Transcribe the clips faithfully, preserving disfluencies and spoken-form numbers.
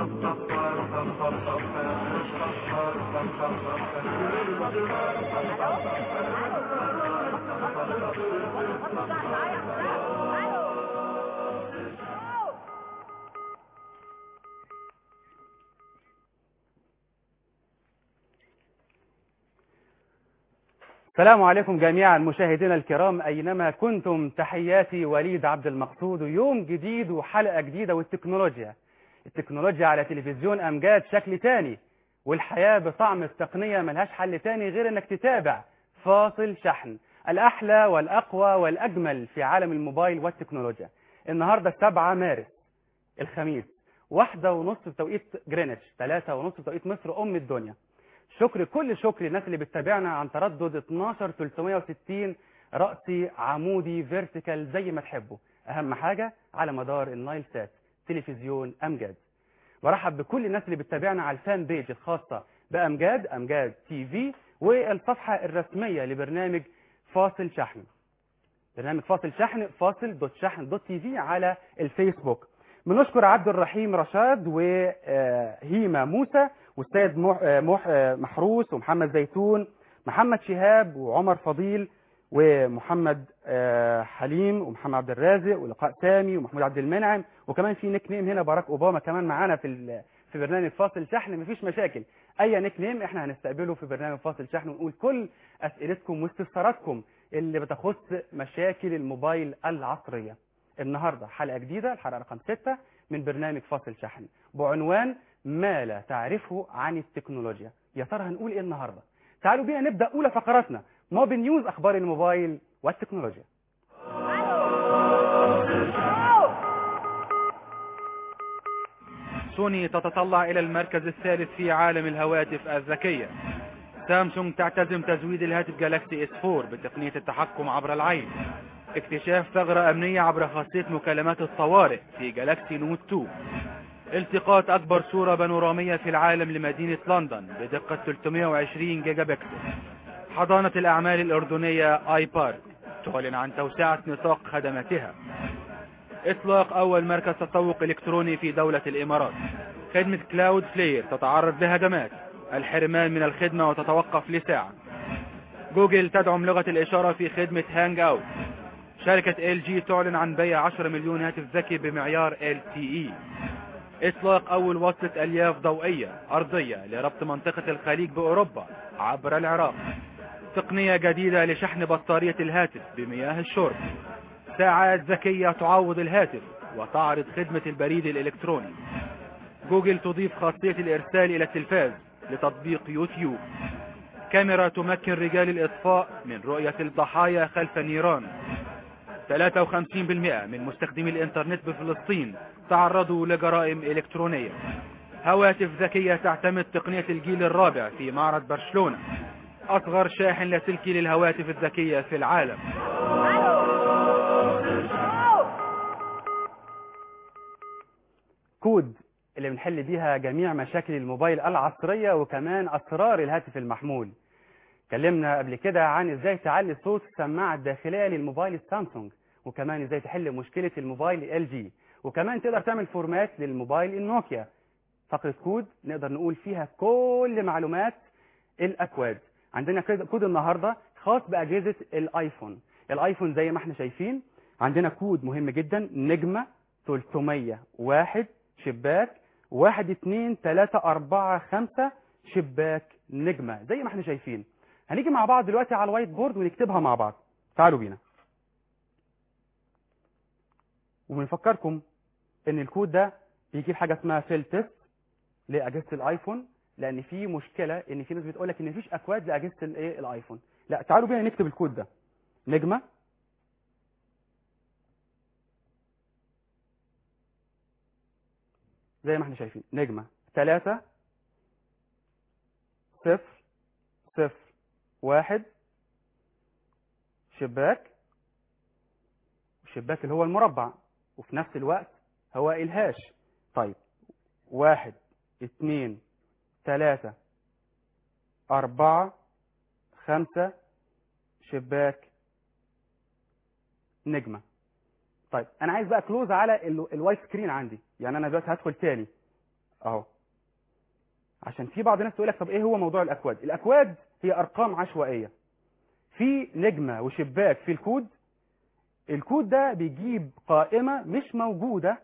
السلام عليكم جميعا مشاهدينا الكرام أينما كنتم. تحياتي وليد عبد المقصود، يوم جديد وحلقة جديدة والتكنولوجيا التكنولوجيا على تلفزيون أمجاد شكل تاني، والحياة بطعم التقنية ملهاش حل تاني غير انك تتابع فاصل شحن، الأحلى والأقوى والأجمل في عالم الموبايل والتكنولوجيا. النهاردة سبعة مارس الخميس، واحدة ونص بتوقيت جرينتش، ثلاثة ونص بتوقيت مصر أم الدنيا. شكر كل شكر الناس اللي بتتابعنا عن تردد اتناشر تلتمية وستين رأسي عمودي فيرتيكال زي ما تحبوا، اهم حاجة على مدار النايل سات تلفزيون امجاد. برحب بكل الناس اللي بتتابعنا على الفان بيج الخاصة بامجاد، امجاد تي في، والصفحة الرسمية لبرنامج فاصل شحن، برنامج فاصل شحن فاصل دوت شحن دوت تي في على الفيسبوك. بنشكر عبد الرحيم رشاد وهيما موسى والسيد محروس ومحمد زيتون، محمد شهاب وعمر فضيل ومحمد حليم ومحمد عبد الرازق ولقاء سامي ومحمود عبد المنعم، وكمان في نيك نيم هنا باراك اوباما كمان معانا في في برنامج فاصل شحن. مفيش مشاكل، اي نيك نيم احنا هنستقبله في برنامج فاصل شحن ونقول كل اسئلتكم واستفساراتكم اللي بتخص مشاكل الموبايل العصريه. النهارده حلقه جديده، الحلقه رقم ستة من برنامج فاصل شحن بعنوان ما لا تعرفه عن التكنولوجيا. يا ترى هنقول ايه النهارده؟ تعالوا بينا نبدا اولى فقراتنا، موب نيوز، اخبار الموبايل والتكنولوجيا. سوني تتطلع الى المركز الثالث في عالم الهواتف الذكيه. سامسونج تعتزم تزويد الهاتف جالاكسي اس فور بتقنيه التحكم عبر العين. اكتشاف ثغره امنيه عبر خاصيه مكالمات الطوارئ في جالاكسي نوت تو. التقاط أكبر صورة بانورامية في العالم لمدينة لندن بدقة ثلاثمية وعشرين جيجا بكسل. حضانة الأعمال الأردنية آي بارك تعلن عن توسعة نطاق خدماتها. إطلاق أول مركز تسوق إلكتروني في دولة الإمارات. خدمة كلاود فلير تتعرض لهجمات، الحرمان من الخدمة وتتوقف لساعة. جوجل تدعم لغة الإشارة في خدمة هانج أوت. شركة إل جي تعلن عن بيع عشرة مليون هاتف ذكي بمعيار إل تي إي. إطلاق أول وصلة ألياف ضوئية أرضية لربط منطقة الخليج بأوروبا عبر العراق. تقنية جديدة لشحن بطارية الهاتف بمياه الشرب. ساعات ذكية تعوض الهاتف وتعرض خدمة البريد الإلكتروني. جوجل تضيف خاصية الإرسال إلى التلفاز لتطبيق يوتيوب. كاميرا تمكن رجال الإطفاء من رؤية الضحايا خلف النيران. ثلاثة وخمسين بالمئة من مستخدمي الإنترنت بفلسطين تعرضوا لجرائم إلكترونية. هواتف ذكية تعتمد تقنية الجيل الرابع في معرض برشلونة. أصغر شاحن لاسلكي للهواتف الذكية في العالم. كود اللي بنحل بيها جميع مشاكل الموبايل العصرية وكمان أسرار الهاتف المحمول. اتكلمنا قبل كده عن ازاي تعلي صوت السماعة الداخلية للموبايل السامسونج، وكمان ازاي تحل مشكلة الموبايل ال جي، وكمان تقدر تعمل فورمات للموبايل النوكيا. فقرة كود نقدر نقول فيها كل معلومات الأكواد. عندنا كود النهاردة خاص بأجهزة الايفون. الايفون زي ما احنا شايفين عندنا كود مهم جدا، نجمة ثلاثمية وواحد شباك واحد اتنين تلاتة أربعة خمسة شباك نجمة زي ما احنا شايفين. هنيجي مع بعض دلوقتي على الوايت بورد ونكتبها مع بعض. تعالوا بينا. وبنفكركم ان الكود ده بيجيب حاجه اسمها فيل تيست لاجهزه الايفون، لان في مشكله ان في ناس بتقول لك ان مفيش اكواد لاجهزه الايه الايفون. لا، تعالوا بينا نكتب الكود ده. نجمه زي ما احنا شايفين، نجمه ثلاثة صفر صفر واحد شباك، الشباك اللي هو المربع وفي نفس الوقت هو الهاش. طيب، واحد اتنين تلاتة أربعة خمسة شباك نجمة. طيب أنا عايز بقى كلوز على الوايت سكرين عندي، يعني أنا دلوقتي هدخل تاني اهو. عشان في بعض الناس تقول لك طب ايه هو موضوع الاكواد؟ الاكواد هي ارقام عشوائيه، في نجمه وشباك في الكود. الكود ده بيجيب قائمه مش موجوده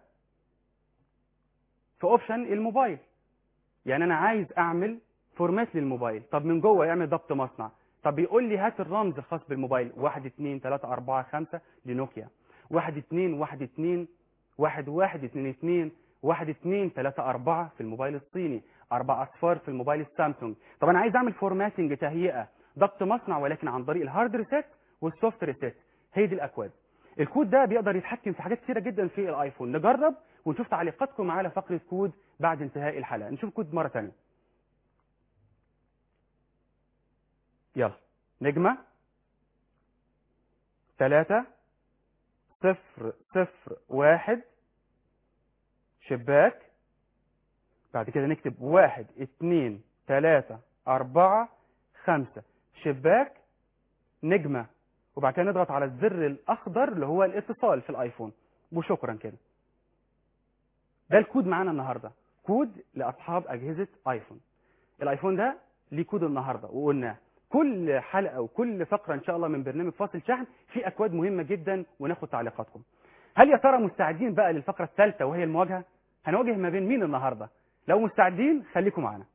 في اوبشن الموبايل. يعني انا عايز اعمل فورمات للموبايل، طب من جوه يعمل ضبط مصنع، طب بيقول لي هات الرمز الخاص بالموبايل واحد اتنين تلاتة اربعة خمسة لنوكيا، واحد اتنين واحد اتنين واحد واحد اتنين اتنين واحد اتنين تلاتة اربعة في الموبايل الصيني، اربع اصفار في الموبايل السامسونج. طب انا عايز اعمل فورماتنج، تهيئه، ضبط مصنع، ولكن عن طريق الهارد ريسيت والسوفت ريسيت. هي دي الاكواد. الكود ده بيقدر يتحكم في حاجات كتيره جدا في الايفون. نجرب ونشوف تعليقاتكم على فقره كود بعد انتهاء الحلقه. نشوف كود مره ثانيه. يلا. نجمه ثلاثة صفر صفر واحد شباك، بعد كده نكتب واحد اتنين تلاتة أربعة خمسة شباك نجمة، وبعد كده نضغط على الزر الأخضر اللي هو الاتصال في الآيفون، وشكرا كده. ده الكود معانا النهاردة، كود لأصحاب أجهزة آيفون. الآيفون ده ليه كود النهاردة، وقلنا كل حلقة وكل فقرة إن شاء الله من برنامج فاصل شحن في أكواد مهمة جدا، وناخد تعليقاتكم. هل يا ترى مستعدين بقى للفقرة الثالثة وهي المواجهة؟ هنواجه ما بين مين النهاردة؟ لو مستعدين خليكم معنا.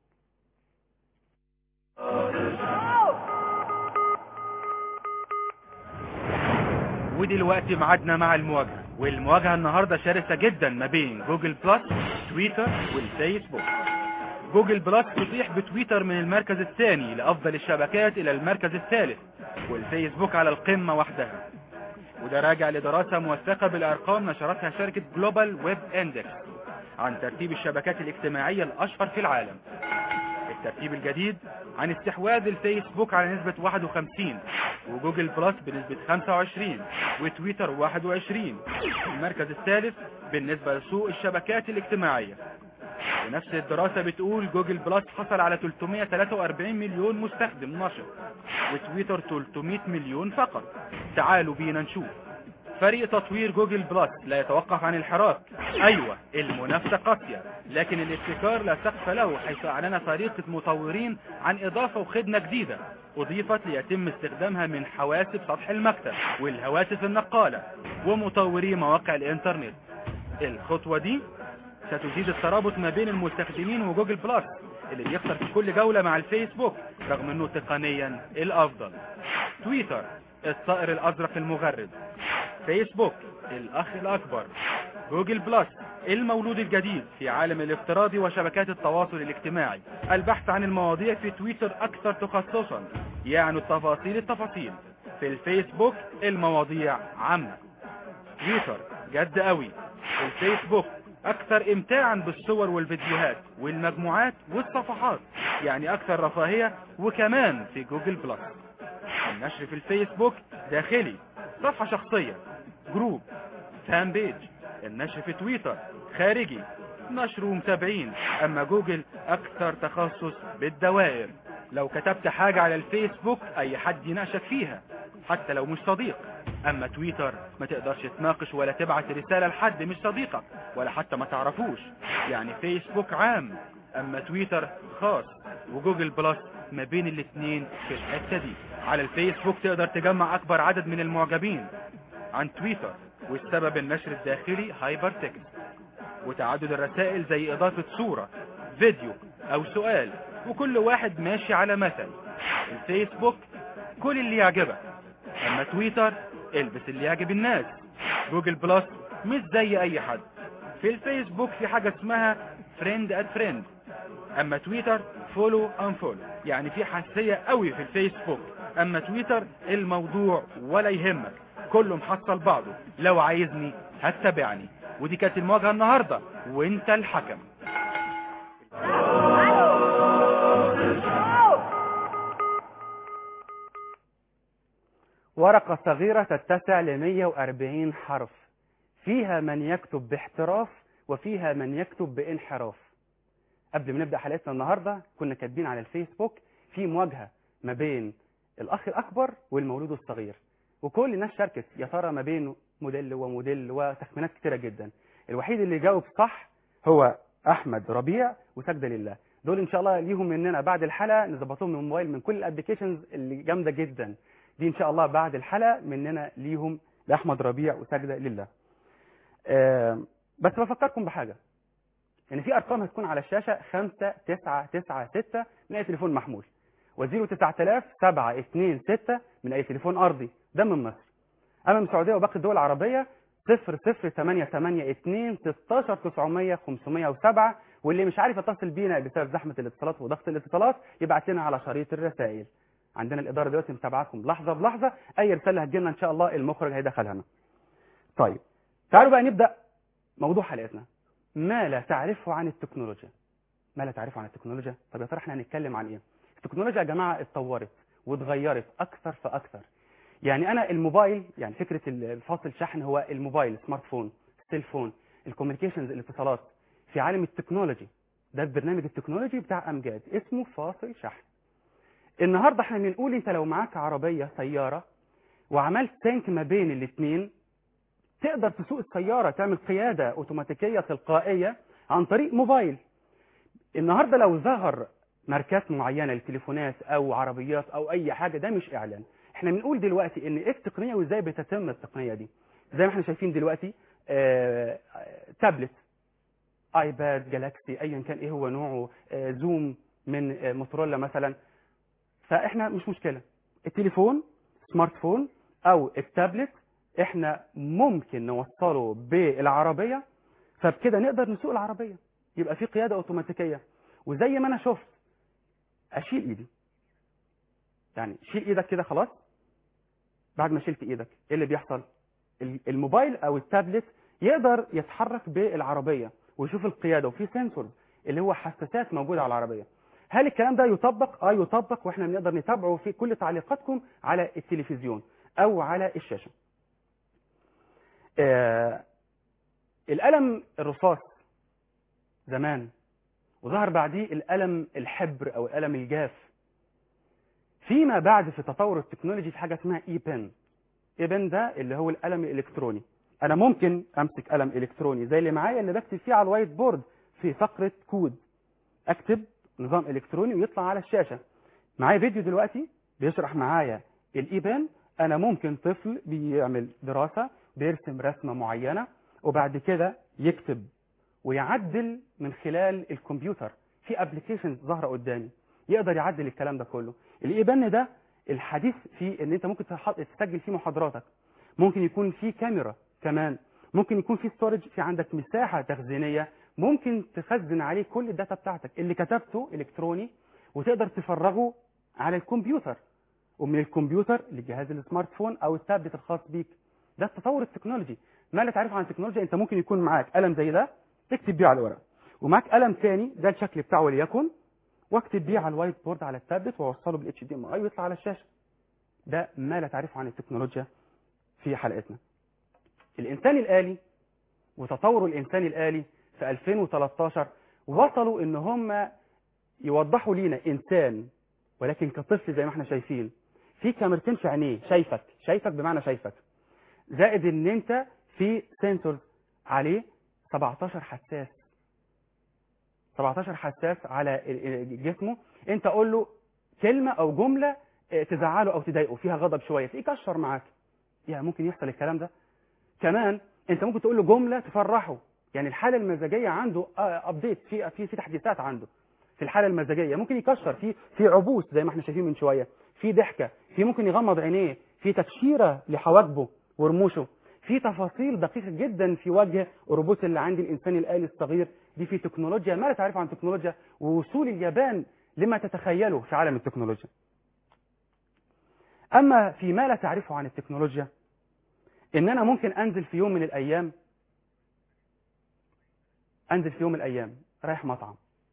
ودلوقتي معادنا مع المواجهة، والمواجهة النهاردة شرسة جدا ما بين جوجل بلس، تويتر والفيسبوك. جوجل بلس تطيح بتويتر من المركز الثاني لأفضل الشبكات إلى المركز الثالث، والفيسبوك على القمة وحدها. وده راجع لدراسة موثقة بالأرقام نشرتها شركة جلوبال ويب اندكس عن ترتيب الشبكات الاجتماعية الأشهر في العالم. الترتيب الجديد عن استحواذ الفيسبوك على نسبة واحد وخمسين، وجوجل بلس بنسبة خمسة وعشرين، وتويتر واحد وعشرين. المركز الثالث بالنسبة لسوق الشبكات الاجتماعية. ونفس الدراسة بتقول جوجل بلس حصل على ثلاثمائة وثلاثة وأربعين مليون مستخدم نشط، وتويتر ثلاثمائة مليون فقط. تعالوا بينا نشوف. فريق تطوير جوجل بلس لا يتوقف عن الحراك. ايوه المنافسة قاسية، لكن الابتكار لا سقف له، حيث اعلن فريق مطورين عن اضافة وخدمة جديدة اضيفت ليتم استخدامها من حواسب سطح المكتب والهواتف النقالة ومطوري مواقع الانترنت. الخطوة دي ستزيد الترابط ما بين المستخدمين وجوجل بلس اللي بيخسر في كل جولة مع الفيسبوك رغم انه تقنيا الافضل. تويتر الطائر الازرق المغرد، فيسبوك الاخ الاكبر، جوجل بلس المولود الجديد في عالم الافتراضي وشبكات التواصل الاجتماعي. البحث عن المواضيع في تويتر اكثر تخصصا، يعني التفاصيل التفاصيل. في الفيسبوك المواضيع عامة. تويتر جد قوي. الفيسبوك اكثر امتاعا بالصور والفيديوهات والمجموعات والصفحات، يعني اكثر رفاهية. وكمان في جوجل بلس النشر في الفيسبوك داخلي، صفحة شخصية، جروب، فان بيج. النشر في تويتر خارجي، نشر ومتابعين. اما جوجل اكثر تخصص بالدوائر. لو كتبت حاجة على الفيسبوك اي حد يناقشك فيها حتى لو مش صديق. اما تويتر ما تقدرش تناقش ولا تبعت رسالة لحد مش صديقك ولا حتى ما تعرفوش، يعني فيسبوك عام اما تويتر خاص. وجوجل بلس ما بين الاثنين في الحتة دي. على الفيسبوك تقدر تجمع اكبر عدد من المعجبين عن تويتر، والسبب النشر الداخلي هايبر تكست وتعدد الرسائل زي اضافة صورة، فيديو او سؤال، وكل واحد ماشي على مثل. الفيسبوك كل اللي يعجبك، اما تويتر البس اللي يعجب الناس. جوجل بلس مش زي اي حد. في الفيسبوك في حاجة اسمها فريند ات فريند، اما تويتر فولو ان فولو، يعني في حساسية قوي في الفيسبوك. اما تويتر الموضوع ولا يهمك، كله محصل بعضه، لو عايزني هتتابعني. ودي كانت المواجهة النهاردة وانت الحكم. ورقة صغيرة تتسع ل مئة وأربعين حرف، فيها من يكتب باحتراف وفيها من يكتب بانحراف. قبل ما نبدأ حلقتنا النهاردة كنا كاتبين على الفيسبوك في مواجهة ما بين الأخ الأكبر والمولود الصغير، وكل الناس شاركت يا ترى ما بين موديل وموديل وتخمينات كتيرة جدا. الوحيد اللي جاوب صح هو احمد ربيع وسجده لله. دول ان شاء الله ليهم مننا بعد الحلقه نظبطهم من الموبايل من كل الابلكيشنز اللي جامده جدا دي، ان شاء الله بعد الحلقه مننا ليهم لاحمد ربيع وسجده لله. آه بس بفكركم بحاجه، ان في ارقام هتكون على الشاشه خمسة تسعة تسعة ستة من اي تليفون محمول، وزيرو تسعة آلاف سبعة اتنين ستة من اي تليفون ارضي، ده من مصر. اما من السعوديه وباقي الدول العربيه صفر صفر تمانية تمانية اتنين ستاشر تسعمية خمسمية وسبعة، واللي مش عارف يتصل بينا بسبب زحمه الاتصالات وضغط الاتصالات يبعت لنا على شريط الرسائل. عندنا الاداره دلوقتي متابعاكم لحظه بلحظه، اي رساله هتجيلنا ان شاء الله المخرج هيدخلها لنا. طيب تعالوا بقى نبدا موضوع حلقتنا، ما لا تعرفه عن التكنولوجيا. ما لا تعرفه عن التكنولوجيا. طب يا ترى احنا هنتكلم عن ايه؟ التكنولوجيا يا جماعه اتطورت واتغيرت اكثر فاكثر. يعني انا الموبايل، يعني فكره الفاصل شحن هو الموبايل، سمارت فون، التليفون، الكوميونيكيشنز، الاتصالات في عالم التكنولوجي. ده البرنامج التكنولوجي بتاع امجاد اسمه فاصل شحن. النهارده احنا بنقول انت لو معاك عربيه سياره وعملت سينك ما بين الاثنين تقدر تسوق السياره، تعمل قياده اوتوماتيكيه تلقائيه عن طريق موبايل. النهارده لو ظهر ماركات معينه للتليفونات او عربيات او اي حاجه، ده مش اعلان، احنا بنقول دلوقتي ان ايه التقنيه وازاي بتتم التقنيه دي. زي ما احنا شايفين دلوقتي آه تابلت، ايباد، جالاكسي، ايا كان ايه هو نوعه، آه زوم من آه موتورولا مثلا. فاحنا مش مشكله التليفون، سمارت فون او التابلت احنا ممكن نوصله بالعربيه، فبكده نقدر نسوق العربيه، يبقى في قياده اوتوماتيكيه. وزي ما انا شفت اشيل ايدي، يعني شيل ايدك كده خلاص، بعد ما شلت ايدك ايه اللي بيحصل؟ الموبايل او التابلت يقدر يتحرك بالعربيه ويشوف القياده، وفي سنسور اللي هو حساسات موجوده على العربيه. هل الكلام ده يطبق؟ اه يطبق، واحنا بنقدر نتابعه في كل تعليقاتكم على التلفزيون او على الشاشه. آه القلم الرصاص زمان، وظهر بعديه القلم الحبر او القلم الجاف. فيما بعد في تطور التكنولوجي في حاجه اسمها اي بن. اي بن ده اللي هو القلم الالكتروني. انا ممكن امسك قلم الكتروني زي اللي معايا اللي بكتب فيه على الوايت بورد في فقره كود، اكتب نظام الكتروني ويطلع على الشاشه. معايا فيديو دلوقتي بيشرح معايا الاي بن. انا ممكن طفل بيعمل دراسه بيرسم رسمه معينه وبعد كده يكتب ويعدل من خلال الكمبيوتر. في ابلكيشنز ظاهره قدامي يقدر يعدل الكلام ده كله. الاي بن ده الحديث فيه ان انت ممكن تسجل فيه محاضراتك، ممكن يكون فيه كاميرا كمان، ممكن يكون فيه ستورج، في عندك مساحه تخزينيه ممكن تخزن عليه كل الداتا بتاعتك اللي كتبته الكتروني، وتقدر تفرغه على الكمبيوتر، ومن الكمبيوتر لجهاز السمارت فون او التابلت الخاص بيك. ده التطور التكنولوجي. ما لا تعرفه عن التكنولوجيا، انت ممكن يكون معاك قلم زي ده تكتب بيه على الورق، ومعاك قلم ثاني ده الشكل بتاعه وليكن، واكتب بيه على الوايت بورد على التابلت واوصله بالاتش دي ام اي ويطلع على الشاشه. ده ما لا تعرفه عن التكنولوجيا في حلقتنا. الانسان الالي وتطور الانسان الالي في ألفين وثلاثة عشر وصلوا ان هم يوضحوا لينا انسان ولكن كطفل زي ما احنا شايفين، في كاميرتين في عينيه، شايفك شايفك بمعنى شايفك، زائد ان انت في سنسورز عليه سبعتاشر حساس، سبعتاشر حساس على جسمه. انت قول له كلمه او جمله تزعله او تضايقه فيها غضب شويه تلاقيه كشر معاك. يعني ممكن يحصل الكلام ده. كمان انت ممكن تقول له جمله تفرحه، يعني الحاله المزاجيه عنده ابديت، في في في تحديثات عنده في الحاله المزاجيه، ممكن يكشر في في عبوس زي ما احنا شايفين من شويه، في ضحكه، في ممكن يغمض عينيه، في تكشيره لحواجبه ورموشه، في تفاصيل دقيقه جدا في وجه الروبوت اللي عند الانسان الالي الصغير. دي في تكنولوجيا ما لا تعرف عن التكنولوجيا، ووصول اليابان لما تتخيله في عالم التكنولوجيا. اما في ما لا تعرفه عن التكنولوجيا، ان انا ممكن انزل في يوم من الايام انزل في يوم من الايام رايح مطعم.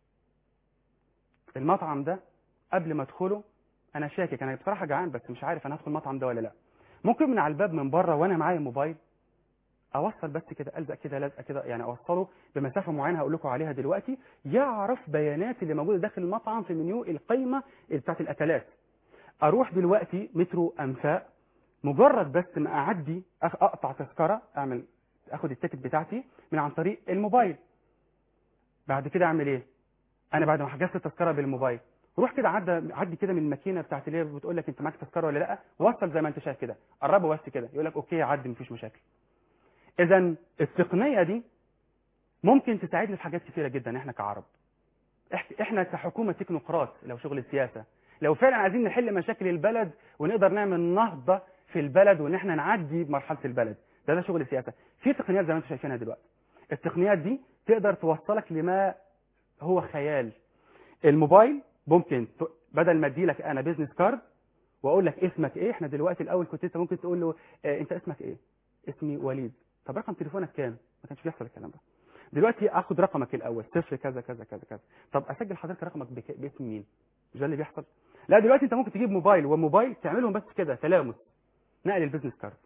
المطعم ده قبل ما ادخله انا شاكك، انا بصراحه جعان بس مش عارف انا هدخل المطعم ده ولا لا. ممكن من على الباب من بره وانا معايا موبايل اوصل بس كده، الزق كده لازقه كده، يعني اوصله بمسافه معينه هقول لكم عليها دلوقتي، يعرف بيانات اللي موجوده داخل المطعم في منيو القائمه بتاعت الاكلات. اروح دلوقتي مترو انفاق، مجرد بس ما اعدي اقطع تذكره، اعمل اخد التيكت بتاعتي من عن طريق الموبايل، بعد كده اعمل ايه؟ انا بعد ما حجزت التذكره بالموبايل، روح كده عدى عدي كده من الماكينه بتاعت اللي هي بتقول لك انت معاك تذكره ولا لا، وصل زي ما انت شايف كده، قربه بس كده يقول لك اوكي عدي مفيش مشاكل. اذا التقنيه دي ممكن تساعدنا في حاجات كثيره جدا. احنا كعرب، إح- احنا كحكومه تكنوقراط، لو شغل السياسه، لو فعلا عايزين نحل مشاكل البلد ونقدر نعمل نهضه في البلد وان احنا نعدي بمرحله البلد، ده ده شغل السياسه. في تقنيات زي ما انتم شايفينها دلوقتي، التقنيات دي تقدر توصلك لما هو خيال. الموبايل ممكن ت- بدل ما ادي لك انا بيزنس كارد واقول لك اسمك ايه، احنا دلوقتي الاول كنت انت ممكن تقول له اه انت اسمك ايه؟ اسمي وليد. طب رقم تليفونك كام؟ ما كانش بيحصل الكلام ده. دلوقتي اخد رقمك الاول صفر كذا كذا كذا كذا. طب اسجل حضرتك رقمك بك... باسم مين؟ مش ده اللي بيحصل؟ لا دلوقتي انت ممكن تجيب موبايل وموبايل تعملهم بس كده تلامس، نقل البيزنس كارد.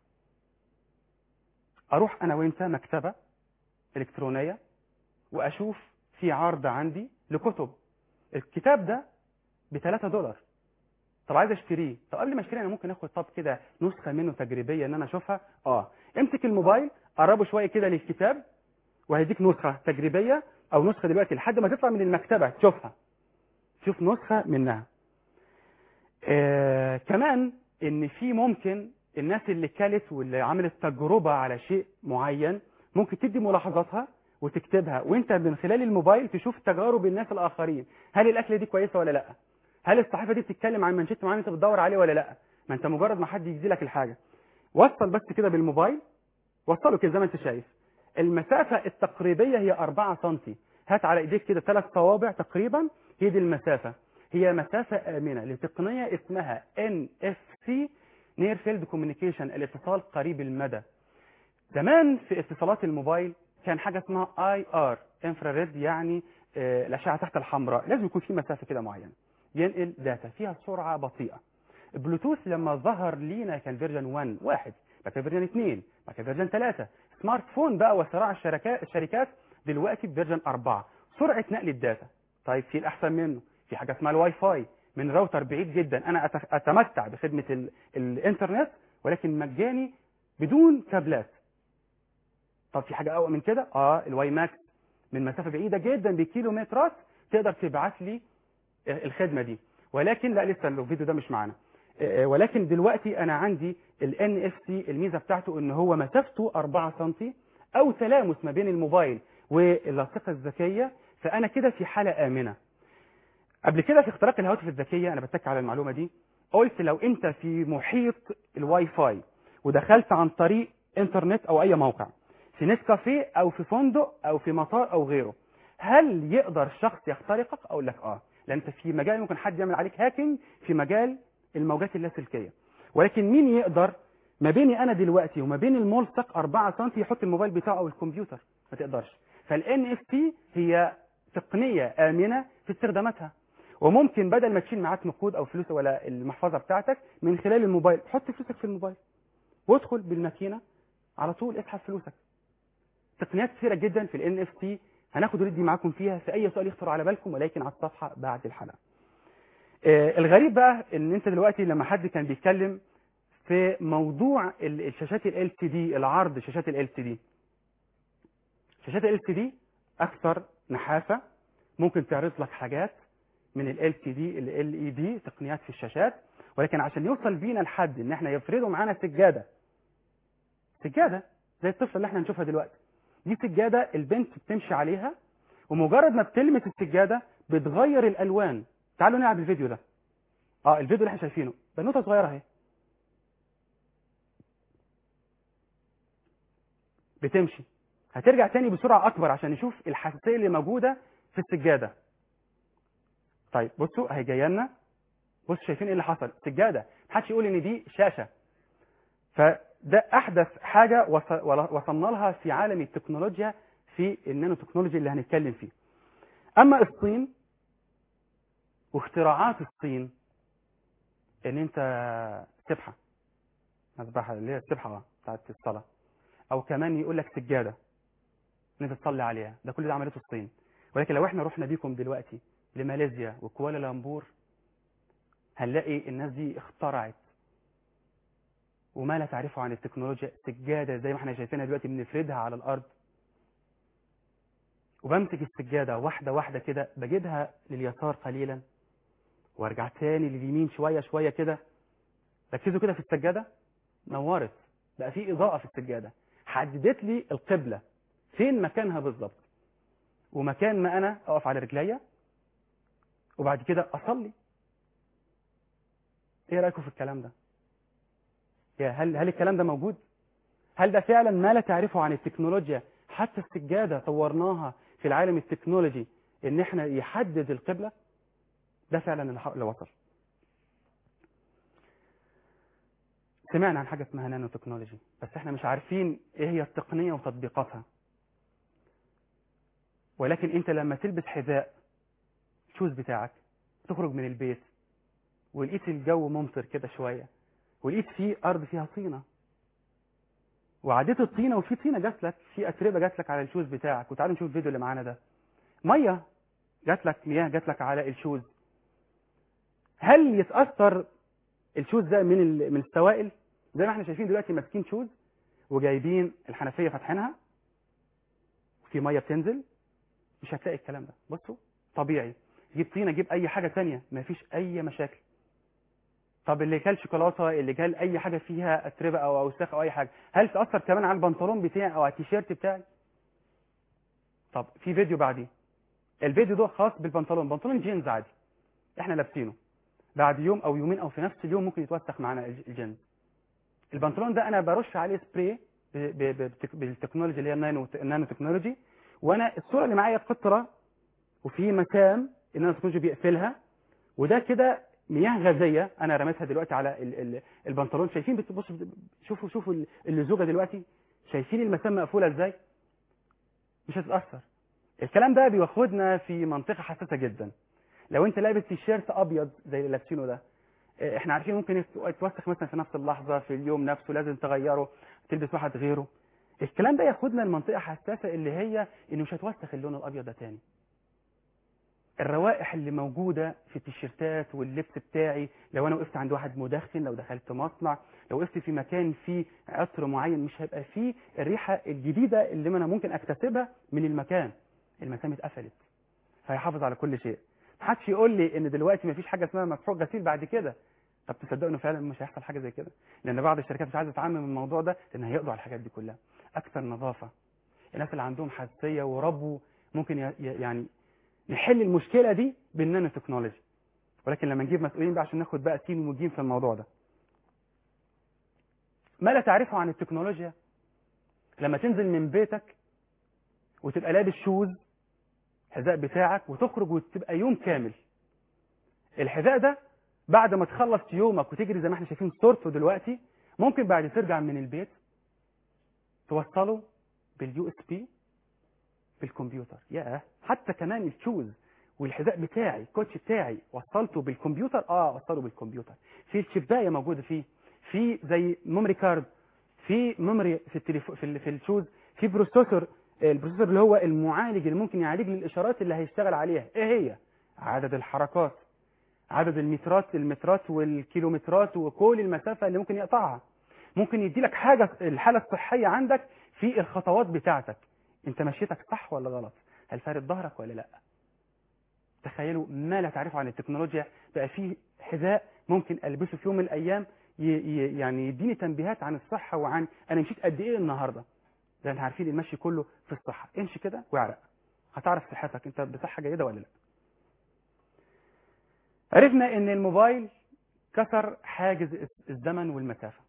اروح انا وانت مكتبه الكترونيه واشوف في عرض عندي لكتب، الكتاب ده ب ثلاثة دولار. طب عايز اشتريه، طب قبل ما اشتريه انا ممكن اخد طب كده نسخه منه تجريبيه ان انا اشوفها. اه امسك الموبايل قربه شويه كده للكتاب وهيديك نسخه تجريبيه او نسخه دلوقتي لحد ما تطلع من المكتبه تشوفها، شوف نسخه منها. آه كمان ان في ممكن الناس اللي كلت واللي عملت تجربه على شيء معين ممكن تدي ملاحظاتها وتكتبها، وانت من خلال الموبايل تشوف تجارب الناس الاخرين، هل الاكله دي كويسه ولا لا؟ هل الصحيفه دي بتتكلم عن منشط معين انت بتدور عليه ولا لا؟ ما انت مجرد ما حد يدي لك الحاجه، وصل بس كده بالموبايل، وصله كده زي ما انت شايف. المسافه التقريبيه هي أربعة سنتي، هات على ايديك كده ثلاث صوابع تقريبا، هي دي المسافه. هي مسافه امنه لتقنيه اسمها إن إف سي Near Field Communication، الاتصال قريب المدى. زمان في اتصالات الموبايل كان حاجه اسمها اي ار انفراريد، يعني آه، الاشعه تحت الحمراء، لازم يكون في مسافه كده معينه ينقل داتا فيها سرعه بطيئه. البلوتوث لما ظهر لينا كان فيرجن واحد واحد، بعد كده فيرجن اثنين، بعد كده فيرجن ثلاثة. سمارت فون بقى وصراع الشركات الشركات دلوقتي بفيرجن أربعة، سرعه نقل الداتا. طيب في الاحسن منه، في حاجه اسمها الواي فاي من راوتر بعيد جدا، انا أت- اتمتع بخدمه ال- الانترنت ولكن مجاني بدون كابلات. طب في حاجه اقوى من كده، اه الواي ماكس من مسافه بعيده جدا بكيلومترات تقدر تبعت لي الخدمه دي. ولكن لا لسه الفيديو ده مش معانا. آه، ولكن دلوقتي انا عندي ال إن إف سي الميزه بتاعته ان هو مسافته أربعة سنتي او تلامس ما بين الموبايل واللاصقه الذكيه، فانا كده في حاله امنه. قبل كده في اختراق الهواتف الذكيه انا بتك على المعلومه دي، قلت لو انت في محيط الواي فاي ودخلت عن طريق انترنت او اي موقع في نت كافيه او في فندق او في مطار او غيره، هل يقدر شخص يخترقك؟ اقول لك اه، لان انت في مجال ممكن حد يعمل عليك هاكينج في مجال الموجات اللاسلكيه. ولكن مين يقدر ما بيني انا دلوقتي وما بين الملصق أربعة سنتي يحط الموبايل بتاعه او الكمبيوتر؟ ما تقدرش. فالان اف تي هي تقنيه امنه في استخداماتها، وممكن بدل ما تشيل معاك نقود او فلوس ولا المحفظه بتاعتك من خلال الموبايل، حط فلوسك في الموبايل وادخل بالماكينه على طول اسحب فلوسك. تقنيات كثيره جدا في الان اف تي هناخد وندي معاكم فيها في اي سؤال يخطر على بالكم، ولكن على الصفحه بعد الحلقه. آه الغريب بقى ان انت دلوقتي لما حد كان بيتكلم في موضوع ال- الشاشات ال سي دي، العرض شاشات ال سي دي، شاشات ال سي دي اكثر نحاسه، ممكن تعرض لك حاجات من ال إل سي دي ال إل إي دي تقنيات في الشاشات. ولكن عشان يوصل بينا لحد ان احنا يفرضوا معانا سجاده، سجاده زي الطفله اللي احنا نشوفها دلوقتي، دي سجاده البنت بتمشي عليها ومجرد ما بتلمس السجاده بتغير الالوان. تعالوا نلعب الفيديو ده. اه الفيديو اللي احنا شايفينه بنوته صغيره اهي بتمشي، هترجع تاني بسرعه اكبر عشان نشوف الحساسيه اللي موجوده في السجاده. طيب بصوا اهي جايه لنا، بصوا شايفين ايه اللي حصل؟ سجاده، محدش يقول ان دي شاشه. فده احدث حاجه وص- وصلنا لها في عالم التكنولوجيا في النانو تكنولوجي اللي هنتكلم فيه. اما الصين واختراعات الصين، ان انت سبحه، مسبحه اللي هي السبحه بتاعت الصلاه، او كمان يقول لك سجاده ان انت تصلي عليها، ده كل ده عملته الصين. ولكن لو احنا رحنا بيكم دلوقتي لماليزيا وكوالالمبور هنلاقي الناس دي اخترعت وما لا تعرفه عن التكنولوجيا، سجاده زي ما احنا شايفينها دلوقتي بنفردها على الارض. وبمسك السجادة واحدة واحدة كده، بجيبها لليسار قليلا وارجع تاني لليمين شوية شوية كده. ركزوا كده في السجادة، نورت، بقى في إضاءة في السجادة، حددت لي القبلة فين مكانها بالظبط، ومكان ما أنا أقف على رجليا وبعد كده أصلي. إيه رأيكم في الكلام ده؟ يا هل هل الكلام ده موجود؟ هل ده فعلا ما لا تعرفه عن التكنولوجيا؟ حتى السجادة طورناها في العالم التكنولوجي إن إحنا يحدد القبلة. ده فعلا اللي وصل. سمعنا عن حاجة اسمها نانو تكنولوجي، بس احنا مش عارفين ايه هي التقنية وتطبيقاتها. ولكن انت لما تلبس حذاء شوز بتاعك، تخرج من البيت ولقيت الجو ممطر كده شوية، ولقيت فيه ارض فيها طينة، وعديت الطينة وفي طينة جات لك، في اتربة جات لك على الشوز بتاعك. وتعالوا نشوف الفيديو اللي معانا ده. مية جات لك، مياه جات لك على الشوز. هل يتأثر الشوز ده من من السوائل؟ زي ما احنا شايفين دلوقتي ماسكين شوز وجايبين الحنفية فاتحينها وفي مية بتنزل، مش هتلاقي الكلام ده. بصوا طبيعي، جيب طينة، جيب اي حاجة تانية، مفيش اي مشاكل. طب اللي كل شوكولاتة، اللي كل اي حاجة فيها اتربة او اوساخ او اي حاجة، هل تأثر كمان على البنطلون بتاعي او على التيشيرت بتاعي؟ طب في فيديو بعديه، الفيديو ده خاص بالبنطلون، بنطلون جينز عادي احنا لابسينه، بعد يوم او يومين او في نفس اليوم ممكن يتوسخ معانا الجينز. البنطلون ده انا برش عليه سبراي بالتكنولوجيا اللي هي النانو النانو تكنولوجي، وانا الصوره اللي معايا قطره وفي مكان النانو تكنولوجي بيقفلها، وده كده مياه غازيه انا رميتها دلوقتي على ال ال البنطلون. شايفين؟ بتبصوا شوفوا شوفوا اللزوجه دلوقتي، شايفين المسام مقفوله ازاي؟ مش هتتاثر. الكلام ده بياخدنا في منطقه حساسه جدا. لو انت لابس تيشيرت ابيض زي اللي لابسينه ده، احنا عارفين ممكن يتوسخ مثلا في نفس اللحظه، في اليوم نفسه لازم تغيره، تلبس واحد غيره. الكلام ده ياخدنا لمنطقه حساسه اللي هي انه مش هتوسخ اللون الابيض ده تاني. الروائح اللي موجوده في التيشيرتات واللبس بتاعي، لو انا وقفت عند واحد مدخن، لو دخلت مصنع، لو وقفت في مكان فيه عطر معين، مش هيبقى فيه الريحه الجديده اللي انا ممكن اكتسبها من المكان. المسام اتقفلت، فيحافظ على كل شيء. محدش يقول لي ان دلوقتي مفيش حاجه اسمها مسحوق غسيل بعد كده. طب تصدقوا انه فعلا مش هيحصل حاجه زي كده؟ لان بعض الشركات مش عايزه تعمم الموضوع ده، لان هيقضوا على الحاجات دي كلها. اكثر نظافه. الناس اللي عندهم حساسيه وربوا ممكن ي... يعني نحل المشكله دي بالنانو تكنولوجي. ولكن لما نجيب مسؤولين بقى عشان ناخد بقى سين وجيم في الموضوع ده. ما لا تعرفه عن التكنولوجيا، لما تنزل من بيتك وتبقى لابس شوز، الحذاء بتاعك، وتخرج وتبقى يوم كامل. الحذاء ده بعد ما تخلص يومك وتجري زي ما احنا شايفين صورته دلوقتي، ممكن بعد ترجع من البيت توصله باليو اس بي بالكمبيوتر. ياه، حتى كمان الشوز والحذاء بتاعي، الكوتش بتاعي، وصلته بالكمبيوتر. اه وصله بالكمبيوتر. في الشبايه موجوده فيه، في زي ميموري كارد، في ميموري في التليفون، في, ال- في الشوز، في بروسيسور. البروسيسور اللي هو المعالج اللي ممكن يعالج لي الاشارات اللي هيشتغل عليها. ايه هي؟ عدد الحركات، عدد المترات المترات والكيلومترات وكل المسافة اللي ممكن يقطعها. ممكن يدي لك حاجة، الحالة الصحية عندك في الخطوات بتاعتك، انت مشيتك صح ولا غلط، هل فارد ظهرك ولا لا. تخيلوا ما لا تعرفوا عن التكنولوجيا. بقى فيه حذاء ممكن البسه في يوم من الايام ي ي يعني يديني تنبيهات عن الصحة وعن انا مشيت قد ايه النهاردة. زي احنا عارفين المشي كله في الصحة، امشي كده واعرق هتعرف صحتك انت بصحة جيدة ولا لا. عرفنا ان الموبايل كسر حاجز الزمن والمسافة.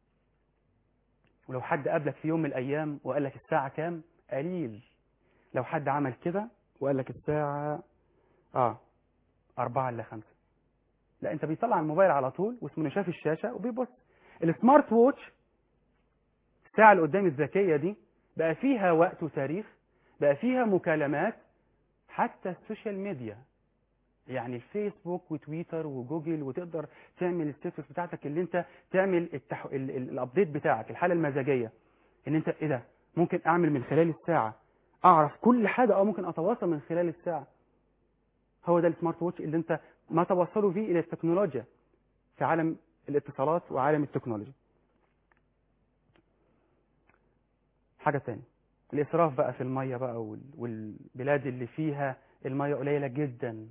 ولو حد قابلك في يوم من الأيام وقال لك الساعة كام، قليل لو حد عمل كده وقال لك الساعة آه أربعة إلا خمسة. لا، أنت بيطلع الموبايل على طول واسمه شاف الشاشة وبيبص. السمارت ووتش، الساعة اللي قدام الذكية دي، بقى فيها وقت وتاريخ، بقى فيها مكالمات، حتى السوشيال ميديا، يعني الفيسبوك وتويتر وجوجل، وتقدر تعمل الستاتس بتاعتك اللي انت تعمل التح... ال... ال... الابديت بتاعك، الحاله المزاجيه، ان انت ايه ده ممكن اعمل من خلال الساعه، اعرف كل حاجه، او ممكن اتواصل من خلال الساعه. هو ده السمارت ووتش اللي انت ما توصلوا فيه الى التكنولوجيا في عالم الاتصالات وعالم التكنولوجيا. حاجه ثانيه، الاسراف بقى في الميه بقى وال- والبلاد اللي فيها الميه قليله جدا،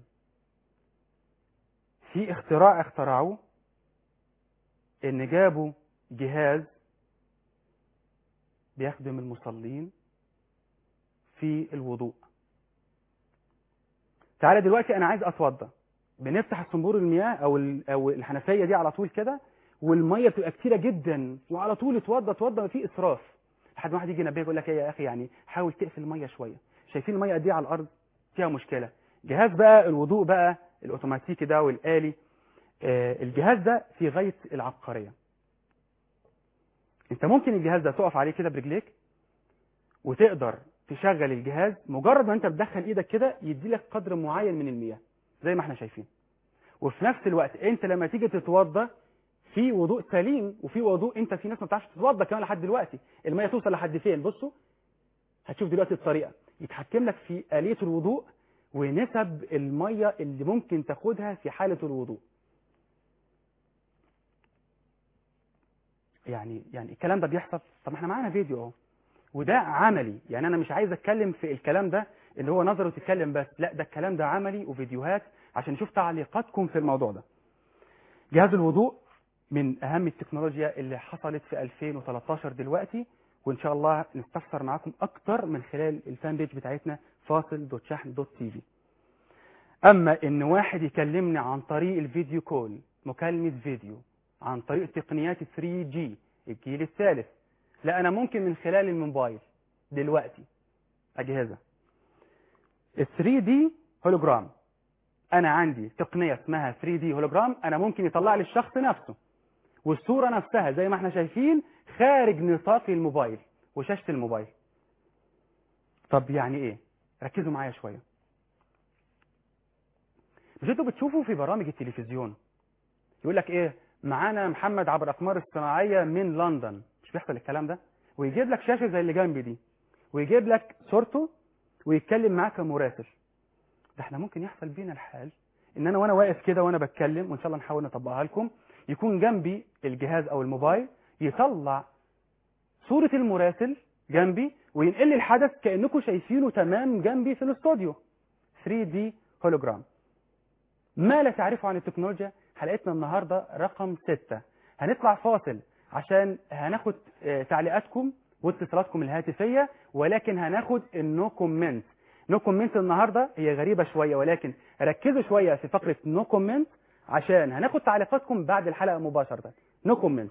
في اختراع اخترعوه ان جابوا جهاز بيخدم المصلين في الوضوء. تعالى دلوقتي انا عايز اتوضى، بنفتح الصنبور المياه او ال- او الحنفيه دي على طول كده، والميه بتبقى كتيره جدا وعلى طول اتوضى اتوضى، ما في اسراف. لحد ما واحد يجي ينبهك يقول لك ايه يا اخي، يعني حاول تقفل الميه شويه، شايفين الميه قد ايه على الارض، فيها مشكله. جهاز بقى الوضوء بقى الاوتوماتيكي ده والالي، آه الجهاز ده في غايه العبقريه. انت ممكن الجهاز ده تقف عليه كده برجليك وتقدر تشغل الجهاز، مجرد ما انت بتدخل ايدك كده يدي لك قدر معين من المياه زي ما احنا شايفين. وفي نفس الوقت انت لما تيجي تتوضى في وضوء سليم، وفي وضوء انت في ناس ما بتعرفش تتوضى كمان لحد دلوقتي، الميه توصل لحد فين؟ بصوا هتشوف دلوقتي الطريقه، يتحكم لك في آلية الوضوء ونسب الميه اللي ممكن تاخدها في حاله الوضوء. يعني يعني الكلام ده بيحصل. طب احنا معانا فيديو اهو، وده عملي، يعني انا مش عايز اتكلم في الكلام ده اللي هو نظر وتتكلم بس، لا ده الكلام ده عملي وفيديوهات عشان نشوف تعليقاتكم في الموضوع ده. جهاز الوضوء من اهم التكنولوجيا اللي حصلت في ألفين وثلاثة عشر دلوقتي، وان شاء الله نستفسر معاكم اكتر من خلال الفان بيج بتاعتنا فاصل دوت شحن دوت تي في. اما ان واحد يكلمني عن طريق الفيديو كول، مكالمة فيديو عن طريق تقنيات ثري جي الجيل الثالث، لا انا ممكن من خلال الموبايل دلوقتي اجهزة ال ثري دي هولوجرام. انا عندي تقنية اسمها ثري دي هولوجرام، انا ممكن يطلع لي الشخص نفسه والصورة نفسها زي ما احنا شايفين خارج نطاق الموبايل وشاشة الموبايل. طب يعني ايه؟ ركزوا معايا شوية. مش انتوا بتشوفوا في برامج التلفزيون يقول لك ايه، معانا محمد عبر الاقمار الصناعية من لندن، مش بيحصل الكلام ده؟ ويجيب لك شاشة زي اللي جنبي دي، ويجيب لك صورته ويتكلم معاك كمراسل. ده احنا ممكن يحصل بينا الحال ان انا وانا واقف كده وانا بتكلم، وان شاء الله نحاول نطبقها لكم، يكون جنبي الجهاز او الموبايل يطلع صورة المراسل جنبي وينقل لي الحدث كأنكم شايفينه تمام جنبي في الاستوديو. ثري دي هولوجرام. ما لا تعرفه عن التكنولوجيا، حلقتنا النهاردة رقم ستة. هنطلع فاصل عشان هناخد آه، تعليقاتكم واتصالاتكم الهاتفية، ولكن هناخد النو كومنت. نو كومنت النهاردة هي غريبة شوية، ولكن ركزوا شوية في فقرة نو كومنت عشان هناخد تعليقاتكم بعد الحلقة مباشرة. نو كومنت.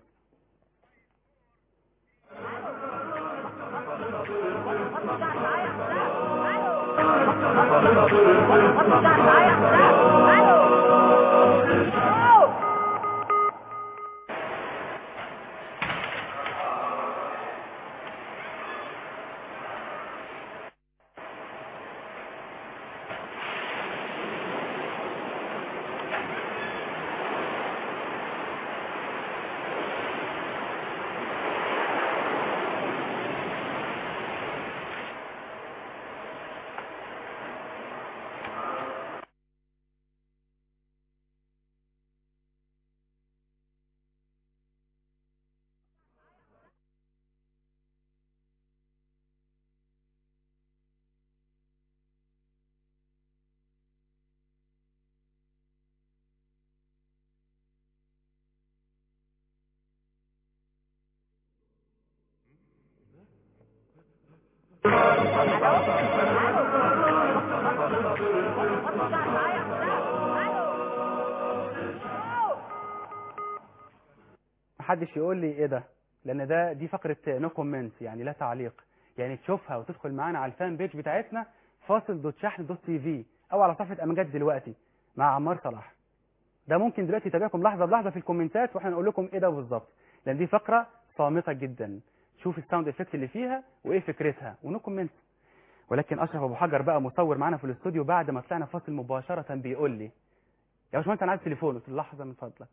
محدش يقول لي ايه ده، لان ده دي فقره نو كومنت، يعني لا تعليق. يعني تشوفها وتدخل معانا على الفان بيج بتاعتنا فاصل دوت شحن دوت تي في، او على صفحه امجاد دلوقتي مع عمار صلاح. ده ممكن دلوقتي يتابعكم لحظه بلحظه في الكومنتات، واحنا نقول لكم ايه ده بالظبط، لان دي فقره صامته جدا. شوف الساوند افكت اللي فيها وايه فكرتها، ونو كومنت. ولكن اشرف ابو حجر بقى مصور معانا في الاستوديو بعد ما طلعنا فاصل مباشره بيقول لي يا باشمهندس انا عايز تليفون. قلت له لحظه من فضلك،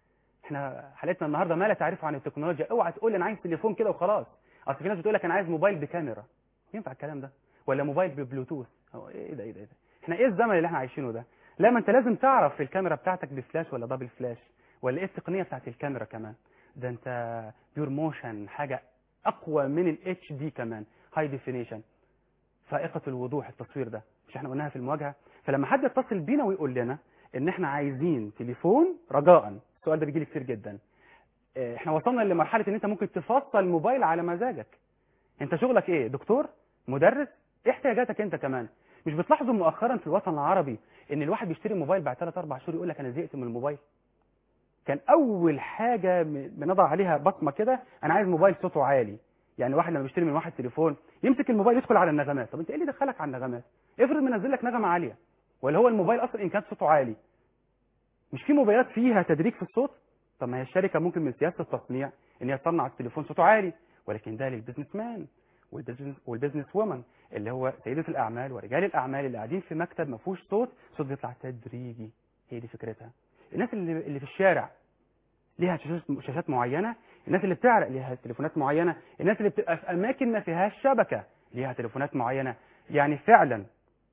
احنا حلقتنا النهارده ما لا تعرفه عن التكنولوجيا، اوعى تقول لي انا عايز تليفون كده وخلاص. اصل في ناس بتقول لك انا عايز موبايل بكاميرا، ينفع الكلام ده؟ ولا موبايل ببلوتوث؟ هو ايه ده ايه ده ايه ده؟ احنا ايه الزمن اللي احنا عايشينه ده؟ لا، ما انت لازم تعرف الكاميرا بتاعتك بفلاش ولا دبل فلاش، ولا ايه التقنيه بتاعت الكاميرا كمان. ده انت بيور موشن، حاجه اقوى من الاتش دي كمان. هاي ديفينيشن، فائقه الوضوح التصوير ده، مش احنا قلناها في المواجهه؟ فلما حد يتصل بينا ويقول لنا ان احنا عايزين تليفون رجاء، السؤال ده بيجي لي كتير جدا، احنا وصلنا لمرحله ان انت ممكن تفصل الموبايل على مزاجك. انت شغلك ايه؟ دكتور؟ مدرس؟ ايه احتياجاتك انت كمان؟ مش بتلاحظوا مؤخرا في الوطن العربي ان الواحد بيشتري موبايل بعد ثلاثة أربعة شهور يقول لك انا زهقت من الموبايل؟ كان اول حاجه بنضع عليها بصمه كده، انا عايز موبايل صوته عالي. يعني واحد لما بيشتري من واحد تليفون يمسك الموبايل يدخل على النغمات، طب انت ايه اللي دخلك على النغمات؟ افرض منزل لك نغمه عاليه، ولا هو الموبايل اصلا ان كان صوته عالي؟ مش في موبايلات فيها تدريج في الصوت؟ طب ما هي الشركه ممكن من سياسه التصنيع ان هي تصنع التليفون صوته عالي، ولكن ده للبيزنس مان والبيزنس والبيزنس وومن، اللي هو سيده الاعمال ورجال الاعمال اللي قاعدين في مكتب ما فيهوش صوت، صوت بيطلع تدريجي. هي دي فكرتها. الناس اللي اللي في الشارع ليها شاشات شاشات معينه، الناس اللي بتعرق ليها تليفونات معينه، الناس اللي بتبقى في اماكن ما فيهاش شبكه ليها تليفونات معينه. يعني فعلا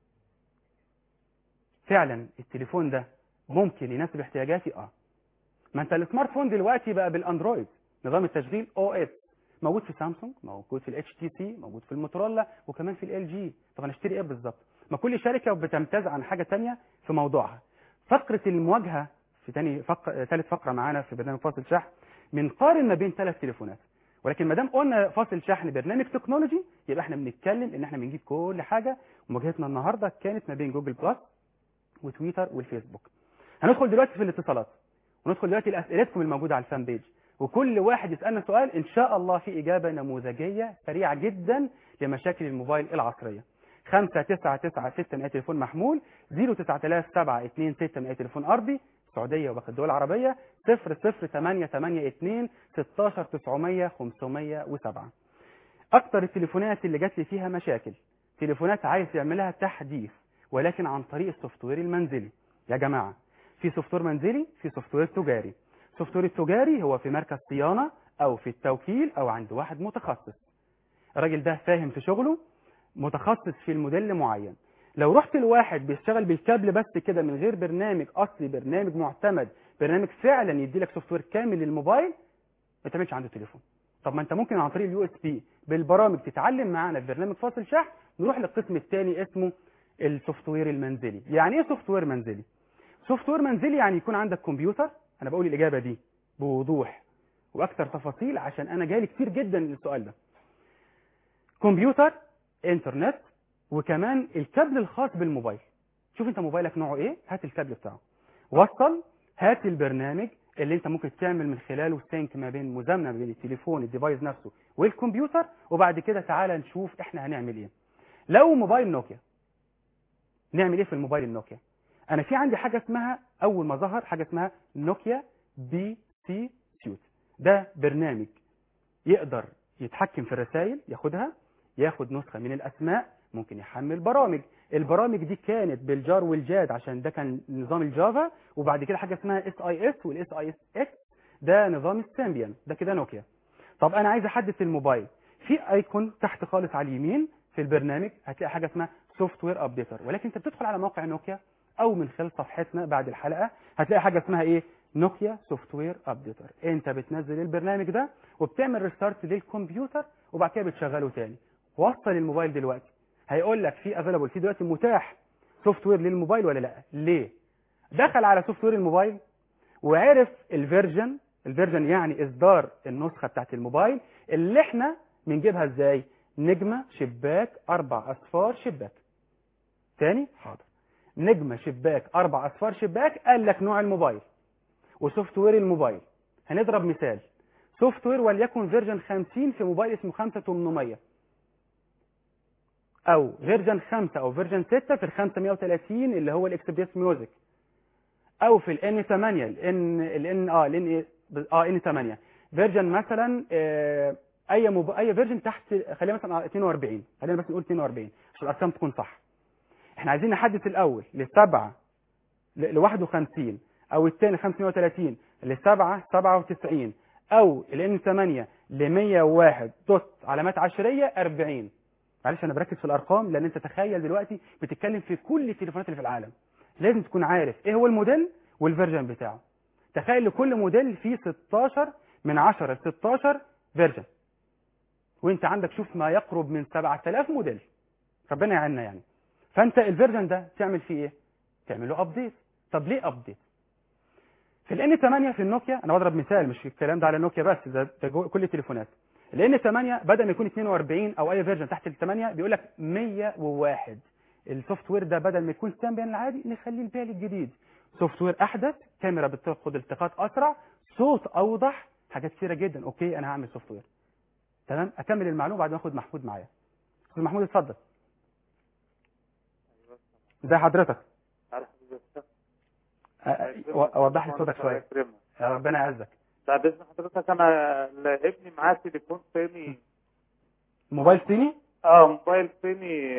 فعلا التليفون ده ممكن يناسب احتياجاتي. اه ما انت السمارت فون دلوقتي بقى بالاندرويد، نظام التشغيل او اس، موجود في سامسونج، موجود في الاتش تي سي، موجود في الموتورولا، وكمان في ال جي. طب انا اشتري ايه بالظبط؟ ما كل شركه بتمتاز عن حاجه ثانيه في موضوعها. فقره المواجهه في ثاني فق... ثالث فقره معانا في برنامج فاصل شحن، بنقارن ما بين ثلاث تليفونات. ولكن ما دام قلنا فاصل شحن برنامج تكنولوجي، يبقى احنا بنتكلم ان احنا بنجيب كل حاجه. ومواجهتنا النهارده كانت ما بين جوجل بلس وتويتر والفيسبوك. هندخل دلوقتي في الاتصالات، وندخل دلوقتي لاسئلتكم الموجوده على الفان بيج، وكل واحد يسالنا سؤال ان شاء الله في اجابه نموذجيه سريعه جدا لمشاكل الموبايل العصريه. خمسة تسعة تسعة ستة مئة تليفون محمول، صفر تسعة آلاف سبعة اثنين ستة مئة تليفون ارضي السعوديه وباقي الدول العربيه، صفر صفر ثمانية ثمانية اثنين ستة عشر تسعمئة خمسمئة وسبعة. اكتر التليفونات اللي جات لي فيها مشاكل تليفونات عايز يعملها تحديث ولكن عن طريق السوفت وير المنزلي. يا جماعه في سوفت وير منزلي، في سوفت وير تجاري. السوفت وير التجاري هو في مركز صيانه او في التوكيل او عند واحد متخصص، الراجل ده فاهم في شغله، متخصص في الموديل معين. لو رحت لواحد بيشتغل بالكابل بس كده من غير برنامج اصلي، برنامج معتمد، برنامج فعلا يدي لك سوفت وير كامل للموبايل، ما تعملش عنده تليفون. طب ما انت ممكن عن طريق اليو اس بي بالبرامج تتعلم معانا في برنامج فاصل شحن. نروح للقسم الثاني اسمه السوفت وير المنزلي. يعني ايه سوفت وير منزلي؟ سوفت وير منزلي يعني يكون عندك كمبيوتر. انا بقول الاجابه دي بوضوح واكثر تفاصيل عشان انا جالي كتير جدا السؤال ده. كمبيوتر، انترنت، وكمان الكابل الخاص بالموبايل. شوف انت موبايلك نوعه ايه، هات الكابل بتاعه، وصل، هات البرنامج اللي انت ممكن تعمل من خلاله سينك ما بين مزامنه ما بين التليفون الديفايس نفسه والكمبيوتر، وبعد كده تعالى نشوف احنا هنعمل ايه. لو موبايل نوكيا، نعمل ايه في الموبايل النوكيا؟ انا في عندي حاجه اسمها، اول ما ظهر حاجه اسمها نوكيا بي سي سيوت. ده برنامج يقدر يتحكم في الرسائل، ياخدها، ياخد نسخه من الاسماء، ممكن يحمل برامج. البرامج دي كانت بالجار والجاد عشان ده كان نظام الجافا، وبعد كده حاجه اسمها اس اي اس والاس اي اس اكس، ده نظام السامبيان. ده كده نوكيا. طب انا عايز احدث الموبايل، في ايكون تحت خالص على اليمين في البرنامج هتلاقي حاجه اسمها سوفت وير ابديتر. ولكن انت بتدخل على موقع نوكيا او من خلال صفحتنا بعد الحلقه هتلاقي حاجه اسمها ايه؟ نوكيا سوفت وير ابديتر. انت بتنزل البرنامج ده وبتعمل ريستارت للكمبيوتر وبعد كده بتشغله تاني. وصل الموبايل دلوقتي هيقول لك في افيلابل، في دلوقتي متاح سوفت وير للموبايل ولا لا؟ ليه؟ دخل على سوفت وير الموبايل وعرف الفيرجن، الفيرجن يعني اصدار النسخه بتاعت الموبايل اللي احنا بنجيبها ازاي؟ نجمه شباك اربع اصفار شباك. تاني حاضر، نجمه شباك اربع اصفار شباك. قال لك نوع الموبايل وسوفت وير الموبايل. هنضرب مثال، سوفت وير وليكن فيرجن خمسين في موبايل اسمه خمسة ثمانمئة، او فيرجن خمسة او فيرجن ستة في ال خمسمئة وثلاثين اللي هو الاكسبريس ميوزك، او في الان ثمانية الان الان اه الان اه ان ثمانية فيرجن مثلا آه اي موب... اي فيرجن تحت، خلينا مثلا اثنين وأربعين، خلينا بس نقول اثنين وأربعين عشان الارقام تكون صح. احنا عايزين نحدث الاول لسبعة ل واحد وخمسين، او الثاني خمسمئة وثلاثين لسبعة سبعة وتسعين، او الان ثمانية ل مئة وواحد دوت علامات عشريه أربعين. معلش انا بركز في الارقام لان انت تخيل دلوقتي بتتكلم في كل التليفونات اللي في العالم، لازم تكون عارف ايه هو الموديل والفيرجن بتاعه. تخيل لكل موديل فيه ستاشر من عشرة ل ستاشر فيرجن. وانت عندك شوف ما يقرب من سبعة آلاف موديل، ربنا يعيننا يعني. فانت الفيرجن ده تعمل فيه ايه؟ تعمل له ابديت. طب ليه ابديت؟ في الان ثمانية في النوكيا، انا بضرب مثال مش الكلام ده على النوكيا بس، ده, ده كل التليفونات. الان ثمانية بدل ما يكون اثنين وأربعين او اي فيرجن تحت ال ثمانية بيقول لك مية وواحد. السوفت وير ده بدل ما يكون سامبيان العادي نخليه البيال الجديد، سوفت وير احدث، كاميرا بتاخد التقاط اسرع، صوت اوضح، حاجات كثيره جدا. اوكي انا هعمل سوفت وير. تمام، اكمل المعلومه بعد ما اخد محمود معايا. استاذ محمود اتفضل. ازي حضرتك؟ وضح لي صوتك شويه. يا ربنا يعزك. بعد اذن حضرتك انا ابني معاه تليفون صيني. موبايل صيني؟ اه موبايل صيني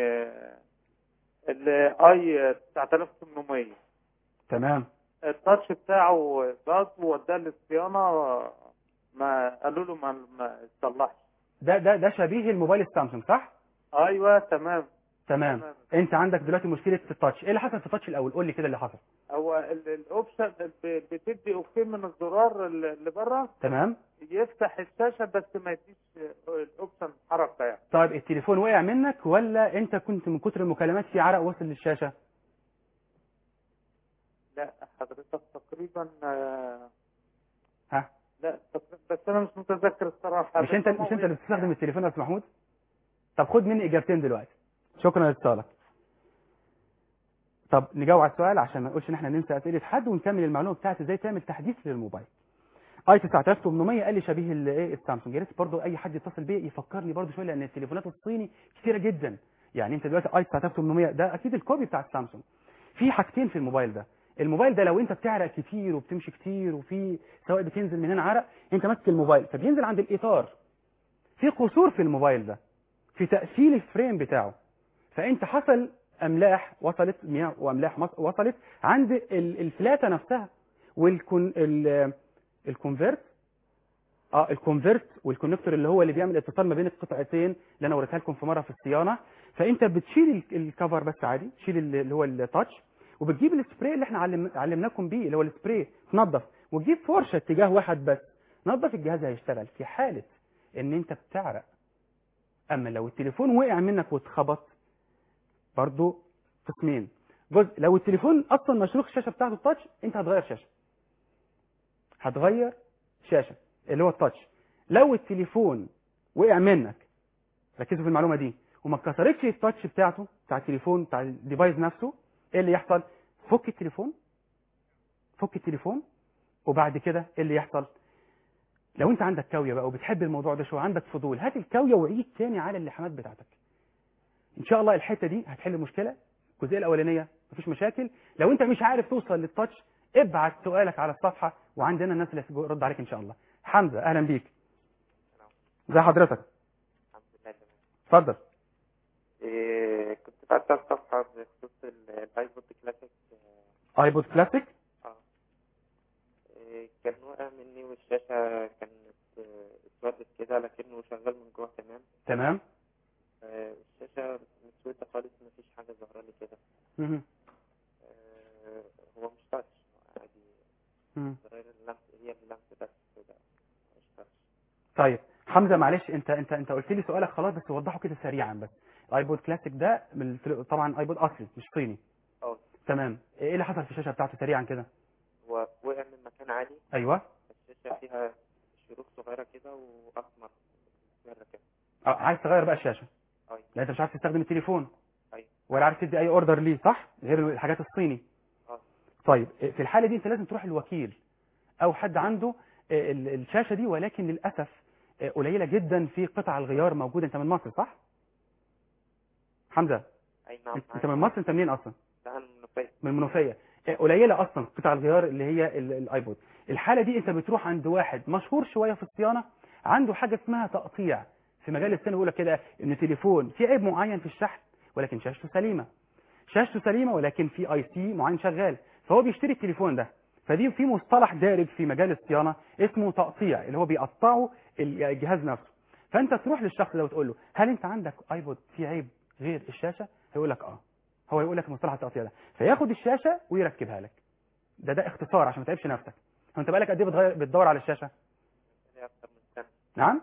الاي تسعة آلاف وثمانمية. تمام. التاتش بتاعه باظ ووداه للصيانه، ما قالوا له ما ما يتصلحش. ده ده ده شبيه الموبايل السامسونج صح؟ ايوه تمام. تمام. تمام. انت عندك دلوقتي مشكله في التاتش، ايه اللي حصل في التاتش الاول؟ قول لي كده اللي حصل. هو الاوبشن بتدي اوكي من الزرار اللي بره، تمام، يفتح الشاشه بس ما يديش الاوبشن حركه يعني. طيب التليفون وقع منك ولا انت كنت من كتر المكالمات في عرق وصل للشاشه؟ لا حضرتك تقريبا آه ها لا تقريبا، بس انا مش متذكر الصراحه. مش انت مش انت اللي بتستخدم التليفون يا استاذ محمود؟ طب خد مني اجابتين دلوقتي. شكرا لاتصالك. طب نجاوب على السؤال عشان ما نقولش ان احنا ننسى اسئله حد، ونكمل المعلومه بتاعت ازاي تعمل تحديث للموبايل. اي تسعة آلاف وثمانمية قال لي شبيه الايه السامسونج. يا ريت برضه اي حد يتصل بيا يفكرني برضه شويه، لان التليفونات الصيني كتيره جدا. يعني انت دلوقتي اي تسعة آلاف وثمانمية ده اكيد الكوبي بتاع السامسونج. في حاجتين في الموبايل ده. الموبايل ده لو انت بتعرق كتير وبتمشي كتير وفي سواء بتنزل من هنا عرق، انت ماسك الموبايل فبينزل عند الاطار. في قصور في الموبايل ده في تقفيل الفريم بتاعه، فانت حصل املاح وصلت، مياه واملاح وصلت عند الفلاته نفسها، والكون الكونفرت اه الكونفرت والكونكتور اللي هو اللي بيعمل اتصال ما بين القطعتين اللي انا وريتها لكم في مره في الصيانه. فانت بتشيل الكفر بس عادي، تشيل اللي هو التاتش، وبتجيب السبراي اللي احنا علم... علمناكم بيه اللي هو السبراي، تنظف وتجيب فرشه اتجاه واحد بس، نظف الجهاز هيشتغل في حاله ان انت بتعرق. اما لو التليفون وقع منك واتخبط، برضو قسمين. جزء لو التليفون اصلا مشروخ الشاشه بتاعته التاتش، انت هتغير شاشه هتغير شاشه اللي هو التاتش. لو التليفون وقع منك، ركزوا في المعلومه دي، وما اتكسرتش التاتش بتاعته بتاع التليفون بتاع الديفايس نفسه، ايه اللي يحصل؟ فك التليفون فك التليفون وبعد كده ايه اللي يحصل؟ لو انت عندك كاويه بقى وبتحب الموضوع ده شويه، عندك فضول، هات الكاويه وعيد تاني على اللحامات بتاعتك. ان شاء الله الحته دي هتحل المشكله. الجزئيه الاولانيه مفيش مشاكل. لو انت مش عارف توصل للتاتش، ابعت سؤالك على الصفحه وعندنا الناس اللي هترد عليك ان شاء الله. حمزه اهلا بيك. ازي حضرتك؟ الحمد لله تمام. اتفضل. إيه كنت فاتح الصفحه بخصوص الايبود كلاسيك. ايبود كلاسيك؟ اه إيه كان وقع مني والشاشه كانت اسودت كده، لكنه شغال من جوه تمام. تمام. آه الشاشه مسوده خالص، مفيش حاجه ظاهره لي كده. اها آه هو مش تاتش عادي. اها زراير اللمس هي اللمس بس كده، مش تاتش. طيب حمزه معلش، انت انت انت قلت لي سؤالك خلاص، بس وضحه كده سريعا بس. ايبود كلاسيك ده من طبعا ايبود اصلي مش صيني. اه تمام. ايه اللي حصل في الشاشه بتاعته سريعا كده؟ هو وقع من مكان عالي. ايوه. الشاشه فيها شروخ صغيره كده واحمر مرة كده. اه عايز تغير بقى الشاشه؟ ايوه. لا انت مش عارف تستخدم التليفون. ايوه. ولا عارف تدي اي اوردر ليه صح؟ غير الحاجات الصيني. اه طيب في الحاله دي انت لازم تروح الوكيل او حد عنده الشاشه دي، ولكن للاسف قليله جدا في قطع الغيار موجوده. انت من مصر صح؟ حمزه. اي نعم. انت من مصر؟ انت منين اصلا؟ لا انا من المنوفيه. من المنوفيه. قليله اصلا قطع الغيار اللي هي الايبود. الحاله دي انت بتروح عند واحد مشهور شويه في الصيانه، عنده حاجه اسمها تقطيع في مجال الصيانه، يقول لك كده ان تليفون في عيب معين في الشحن ولكن شاشته سليمه. شاشته سليمه ولكن في اي سي معين شغال، فهو بيشتري التليفون ده. فدي في مصطلح دارج في مجال الصيانه اسمه تقطيع، اللي هو بيقطعوا الجهاز نفسه. فانت تروح للشخص ده وتقول له هل انت عندك ايبود في عيب غير الشاشه؟ هيقول لك اه. هو يقول لك مصطلح التقطيع ده، فياخد الشاشه ويركبها لك. ده ده اختصار عشان ما تعبش نفسك. انت بقالك قد ايه بتغير بتدور على الشاشه؟ اكتر من سنه. نعم؟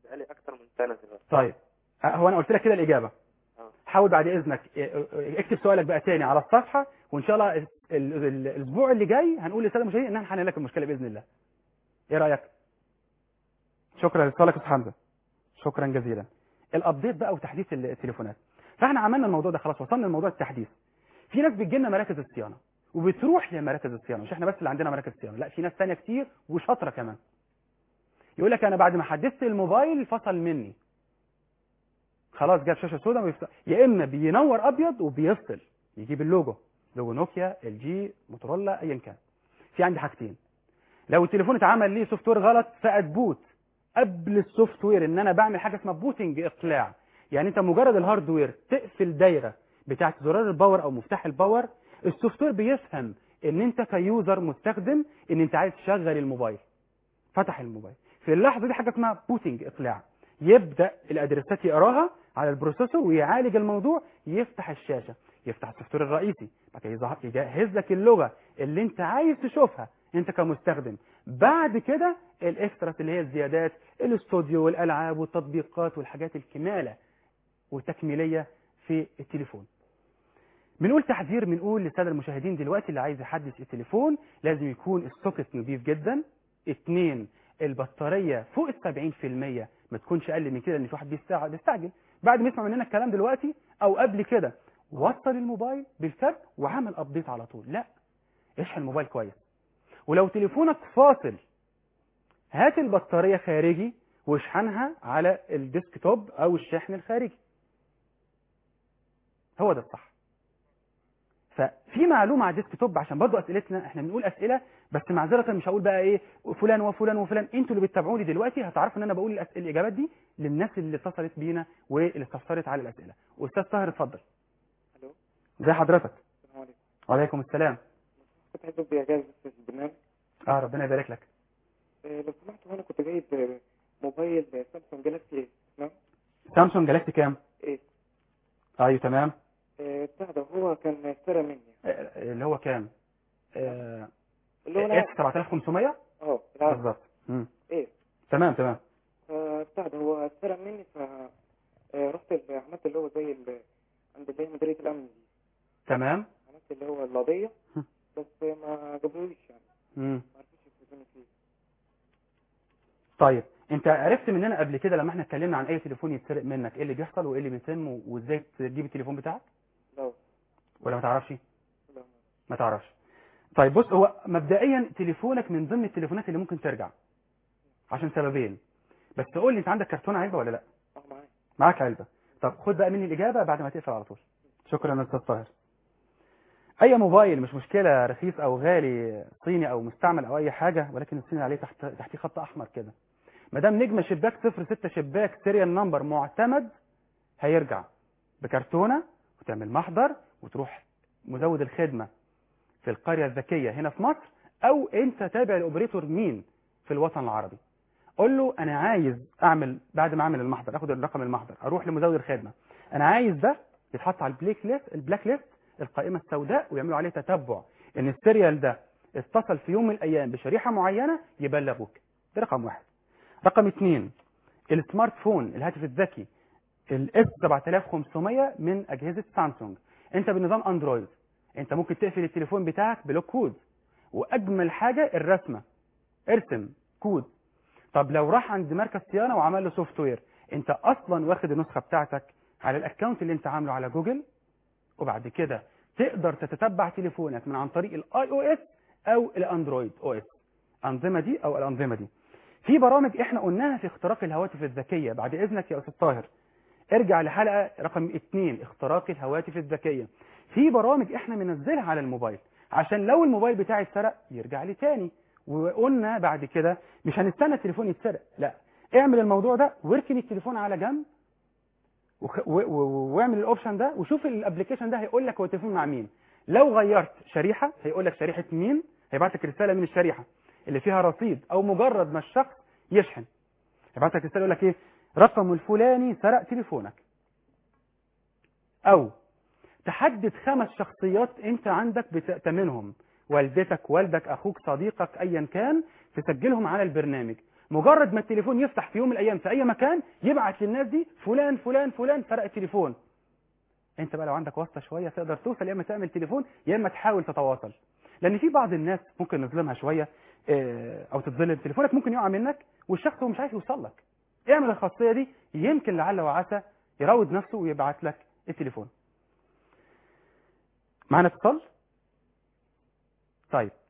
بقالي اكتر من سنه دلوقتي. طيب هو انا قلت لك كده الاجابه. اه حاول بعد اذنك اكتب سؤالك بقى تاني على الصفحه، وان شاء الله ال- ال- الاسبوع اللي جاي هنقول للساده المشاهدين ان احنا هنحل لك المشكله باذن الله. ايه رايك؟ شكرا لسؤالك يا استاذ حمزه، شكرا جزيلا. الابديت بقى وتحديث التليفونات، فاحنا عملنا الموضوع ده خلاص، وصلنا لموضوع التحديث. في ناس بتجي لنا مراكز الصيانه وبتروح لمراكز الصيانه، مش احنا بس اللي عندنا مراكز صيانه، لا في ناس ثانيه كتير وشاطره كمان. يقول لك انا بعد ما حدثت الموبايل فصل مني، خلاص جاب شاشه سوداء ويفصل، يا اما بينور ابيض وبيفصل يجيب اللوجو، لوجو نوكيا، ال جي، موتورولا، ايا كان. في عندي حاجتين، لو التليفون اتعمل ليه سوفت وير غلط فاتبوت قبل السوفت وير، ان انا بعمل حاجه اسمها بوتنج، اقلاع. يعني انت مجرد الهاردوير تقفل دايره بتاعت زرار الباور او مفتاح الباور، السوفت وير بيفهم ان انت كيوزر مستخدم ان انت عايز تشغل الموبايل، فتح الموبايل في اللحظه دي حاجه اسمها بوتنج، اقلاع. يبدا الادرسات يقراها على البروسيسور ويعالج الموضوع، يفتح الشاشه، يفتح السوفت وير الرئيسي، بعد كده يظهر- يجهز لك اللغه اللي انت عايز تشوفها انت كمستخدم. بعد كده الاكستراس اللي هي الزيادات، الاستوديو والالعاب والتطبيقات والحاجات الكماله والتكميليه في التليفون. بنقول تحذير، بنقول للساده المشاهدين دلوقتي اللي عايز يحدث التليفون لازم يكون السوكت نظيف جدا. اتنين، البطاريه فوق ال سبعين في المية، ما تكونش اقل من كده، لان في واحد بيستع- بيستعجل بعد ما يسمع مننا الكلام دلوقتي او قبل كده وصل الموبايل بالكارت وعمل ابديت على طول. لا، اشحن الموبايل كويس. ولو تليفونك فاصل هات البطاريه خارجي واشحنها على الديسكتوب او الشاحن الخارجي، هو ده الصح. ففي معلومه على الديسكتوب، عشان برضه اسئلتنا احنا بنقول اسئله بس معذره، مش هقول بقى ايه فلان وفلان وفلان، انتوا اللي بتتابعوني دلوقتي هتعرفوا ان انا بقول الأس... الاجابات دي للناس اللي اتصلت بينا واللي استفسرت على الاسئله. استاذ طاهر اتفضل. الو ازي حضرتك؟ السلام عليكم. وعليكم السلام. كنت عايز ابدي اجازه في البرنامج. اه ربنا يبارك لك. آه، لو سمحت، وانا كنت جايب آه، موبايل سامسونج جالاكسي تمام سامسونج جالاكسي كام؟ ايه ايوه تمام. آه، بتاع ده هو كان اشترى مني آه، اللي هو كام؟ آه، اللي هو اف العادي. سبعة آلاف وخمسمية اه العادي. بالظبط. مم. ايه تمام تمام. فبتاع ده هو اشترى مني، ف آه، رحت ال- عملت اللي زي ال... عند اللي هي مديريه الامن دي، تمام. عملت اللي هو القضيه، هم. بس ما جابوليش يعني، مم. ما عرفتش يفوزوني فيه. طيب انت عرفت مننا قبل كده لما احنا اتكلمنا عن اي تليفون يتسرق منك ايه اللي بيحصل وايه اللي بيتم و- وازاي تجيب التليفون بتاعك، لا ولا ما تعرفش؟ لا ما تعرفش. طيب بص، هو مبدئيا تليفونك من ضمن التليفونات اللي ممكن ترجع عشان سببين، بس قول لي انت عندك كرتون علبه ولا لا؟ اه معايا. معاك علبه. طب خد بقى مني الاجابه بعد ما تقفل على طول. شكرا يا استاذ طاهر. اي موبايل مش مشكله رخيص او غالي، صيني او مستعمل او اي حاجه، ولكن الصيني عليه تحت تحتيه خط احمر كده، ما دام نجمه شباك صفر ستة شباك سيريال نمبر معتمد هيرجع بكرتونه، وتعمل محضر وتروح مزود الخدمه في القريه الذكيه هنا في مصر، او انت تابع الاوبريتور مين في الوطن العربي، قول له انا عايز اعمل بعد ما اعمل المحضر اخد الرقم المحضر اروح لمزود الخدمه، انا عايز ده يتحط على البلاك ليست البلاك ليست القائمه السوداء، ويعملوا عليه تتبع ان السيريال ده اتصل في يوم من الايام بشريحه معينه يبلغوك. ده رقم واحد. رقم اثنين، السمارت فون الهاتف الذكي الاس سبعة آلاف وخمسمية من اجهزه سامسونج، انت بالنظام اندرويد انت ممكن تقفل التليفون بتاعك بلوك كود، واجمل حاجه الرسمه، ارسم كود. طب لو راح عند مركز صيانه وعمل له سوفت وير، انت اصلا واخد النسخه بتاعتك على الاكونت اللي انت عامله على جوجل، وبعد كده تقدر تتتبع تليفونك من عن طريق الاي او اس او الاندرويد او اس، انظمه دي او الانظمه دي. في برامج احنا قلناها في اختراق الهواتف الذكيه، بعد اذنك يا استاذ طاهر ارجع لحلقه رقم اثنين اختراق الهواتف الذكيه. في برامج احنا منزلها على الموبايل عشان لو الموبايل بتاعي اتسرق يرجع لي تاني، وقلنا بعد كده مش هنستنى التليفون يتسرق، لا اعمل الموضوع ده واركن التليفون على جنب وخ- و- و- واعمل الاوبشن ده وشوف الابلكيشن ده هيقول لك هو التليفون مع مين. لو غيرت شريحه هيقول لك شريحه مين، هيبعت لك رساله من الشريحه اللي فيها رصيد، او مجرد ما الشخص يشحن هيبعت لك رساله يقول لك ايه رقم الفلاني سرق تليفونك. او تحدد خمس شخصيات انت عندك بتأتمنهم، والدتك والدك اخوك صديقك ايا كان، تسجلهم على البرنامج. مجرد ما التليفون يفتح في يوم من الايام في اي مكان يبعت للناس دي فلان فلان فلان سرق التليفون. انت بقى لو عندك واسطه شويه تقدر توصل، يا اما تعمل تليفون يا اما تحاول تتواصل. لان في بعض الناس ممكن نظلمها شويه او تتظلم، تليفونك ممكن يقع منك والشخص هو مش عايز يوصل لك. اعمل الخاصيه دي، يمكن لعل وعسى يراود نفسه ويبعت لك التليفون. معنا اتصال؟ طيب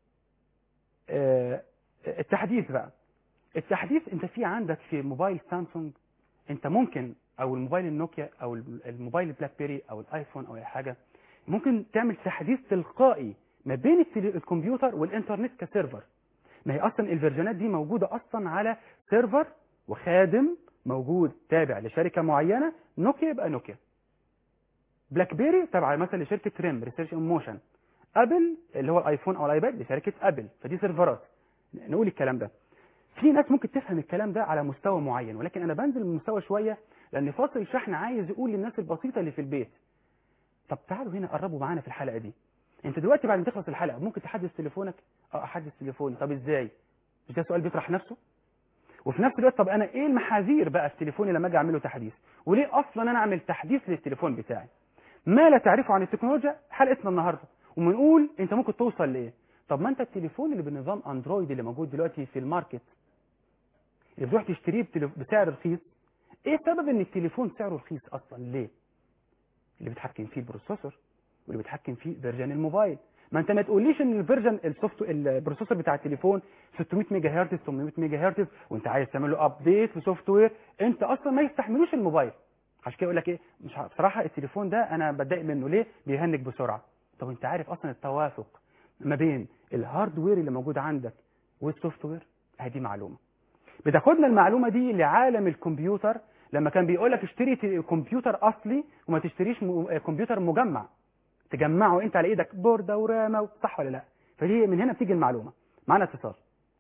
اه التحديث بقى. التحديث انت في عندك في موبايل سامسونج، انت ممكن او الموبايل النوكيا او الموبايل بلاك بيري او الايفون او اي حاجه، ممكن تعمل تحديث تلقائي ما بين الكمبيوتر والانترنت كسيرفر. ما هي اصلا الفيرجنات دي موجوده اصلا على سيرفر وخادم موجود تابع لشركه معينه. نوكيا يبقى نوكيا، بلاك بيري تابعه مثلا لشركه ريم ريسيرش ان موشن، ابل اللي هو الايفون او الايباد لشركه ابل. فدي سيرفرات. نقول الكلام ده، في ناس ممكن تفهم الكلام ده على مستوى معين، ولكن انا بنزل من المستوى شويه لان فاصل الشحن عايز يقول للناس البسيطه اللي في البيت. طب تعالوا هنا قربوا معانا في الحلقه دي. انت دلوقتي بعد ما تخلص الحلقه ممكن تحدث تليفونك؟ اه احدث تليفوني. طب ازاي؟ مش ده سؤال بيطرح نفسه؟ وفي نفس الوقت طب انا ايه المحاذير بقى في تليفوني لما اجي اعمل له تحديث؟ وليه اصلا انا اعمل تحديث للتليفون بتاعي؟ ما لا تعرفه عن التكنولوجيا حلقتنا النهارده، وبنقول انت ممكن توصل لايه. طب ما انت التليفون اللي بنظام اندرويد اللي موجود دلوقتي في الماركت اللي بتروح تشتريه بسعر رخيص، ايه سبب ان التليفون سعره رخيص اصلا؟ ليه؟ اللي بيتحكم فيه البروسيسور واللي بيتحكم فيه فيرجن الموبايل. ما انت ما تقوليش ان الفيرجن السوفت البروسيسور بتاع التليفون ستمية ميجا هرتز ثمانمية ميجا هرتز وانت عايز تعمل له ابديت في سوفت وير انت اصلا ما يستحملوش الموبايل. عشان كده يقول لك ايه، مش بصراحه التليفون ده انا بتضايق منه. ليه؟ بيهنج بسرعه. طب انت عارف اصلا التوافق ما بين الهاردوير اللي موجود عندك والسوفت وير؟ هذه معلومه بتاخدنا المعلومه دي لعالم الكمبيوتر، لما كان بيقول لك اشتري كمبيوتر اصلي وما تشتريش كمبيوتر مجمع تجمعه انت على ايدك بورده ورامه، صح ولا لا؟ فدي من هنا بتيجي المعلومه. معانا اتصال.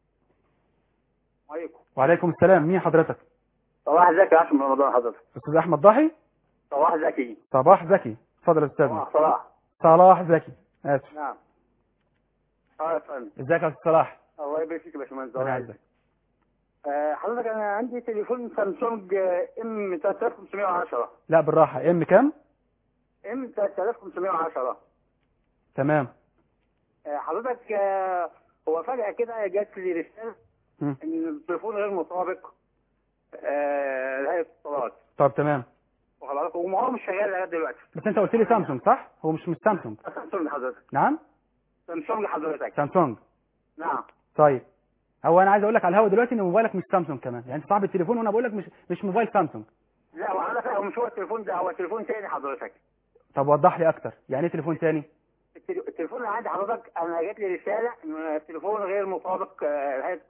وعليكم وعليكم السلام. مين حضرتك؟ صباح زكي يا من رمضان حضرتك. استاذ احمد ضاحي. صباح زكي. صباح زكي. اتفضل يا استاذ. صباح صلاح. صلاح زكي. اسف. نعم. اه يا فندم. ازيك يا استاذ صلاح؟ الله يبارك فيك يا باشمهندس. الله يعزك. آه حضرتك انا عندي تليفون سامسونج ام ثلاثة آلاف وخمسمية وعشرة. لا بالراحه، ام كام؟ ام ثلاثة آلاف وخمسمية وعشرة. تمام. آه حضرتك آه هو فجأة كده جات لي رسالة م. ان التليفون غير مطابق آه لهيئة الاتصالات. طب تمام. وحضرتك وما هو مش شغال لغايه دلوقتي. بس انت قلت لي سامسونج صح؟ هو مش مش سامسونج. سامسونج حضرتك. نعم؟ سامسونج حضرتك. سامسونج. نعم. طيب هو انا عايز اقول لك على الهوا دلوقتي ان موبايلك مش سامسونج كمان، يعني انت صاحب التليفون وانا بقول لك مش مش موبايل سامسونج. لا وعلى فكره مش هو التليفون ده، هو تليفون تاني حضرتك. طب وضح لي اكتر، يعني ايه تليفون تاني؟ التليفون اللي عندي حضرتك انا جات لي رساله ان التليفون غير مطابق لهيئه.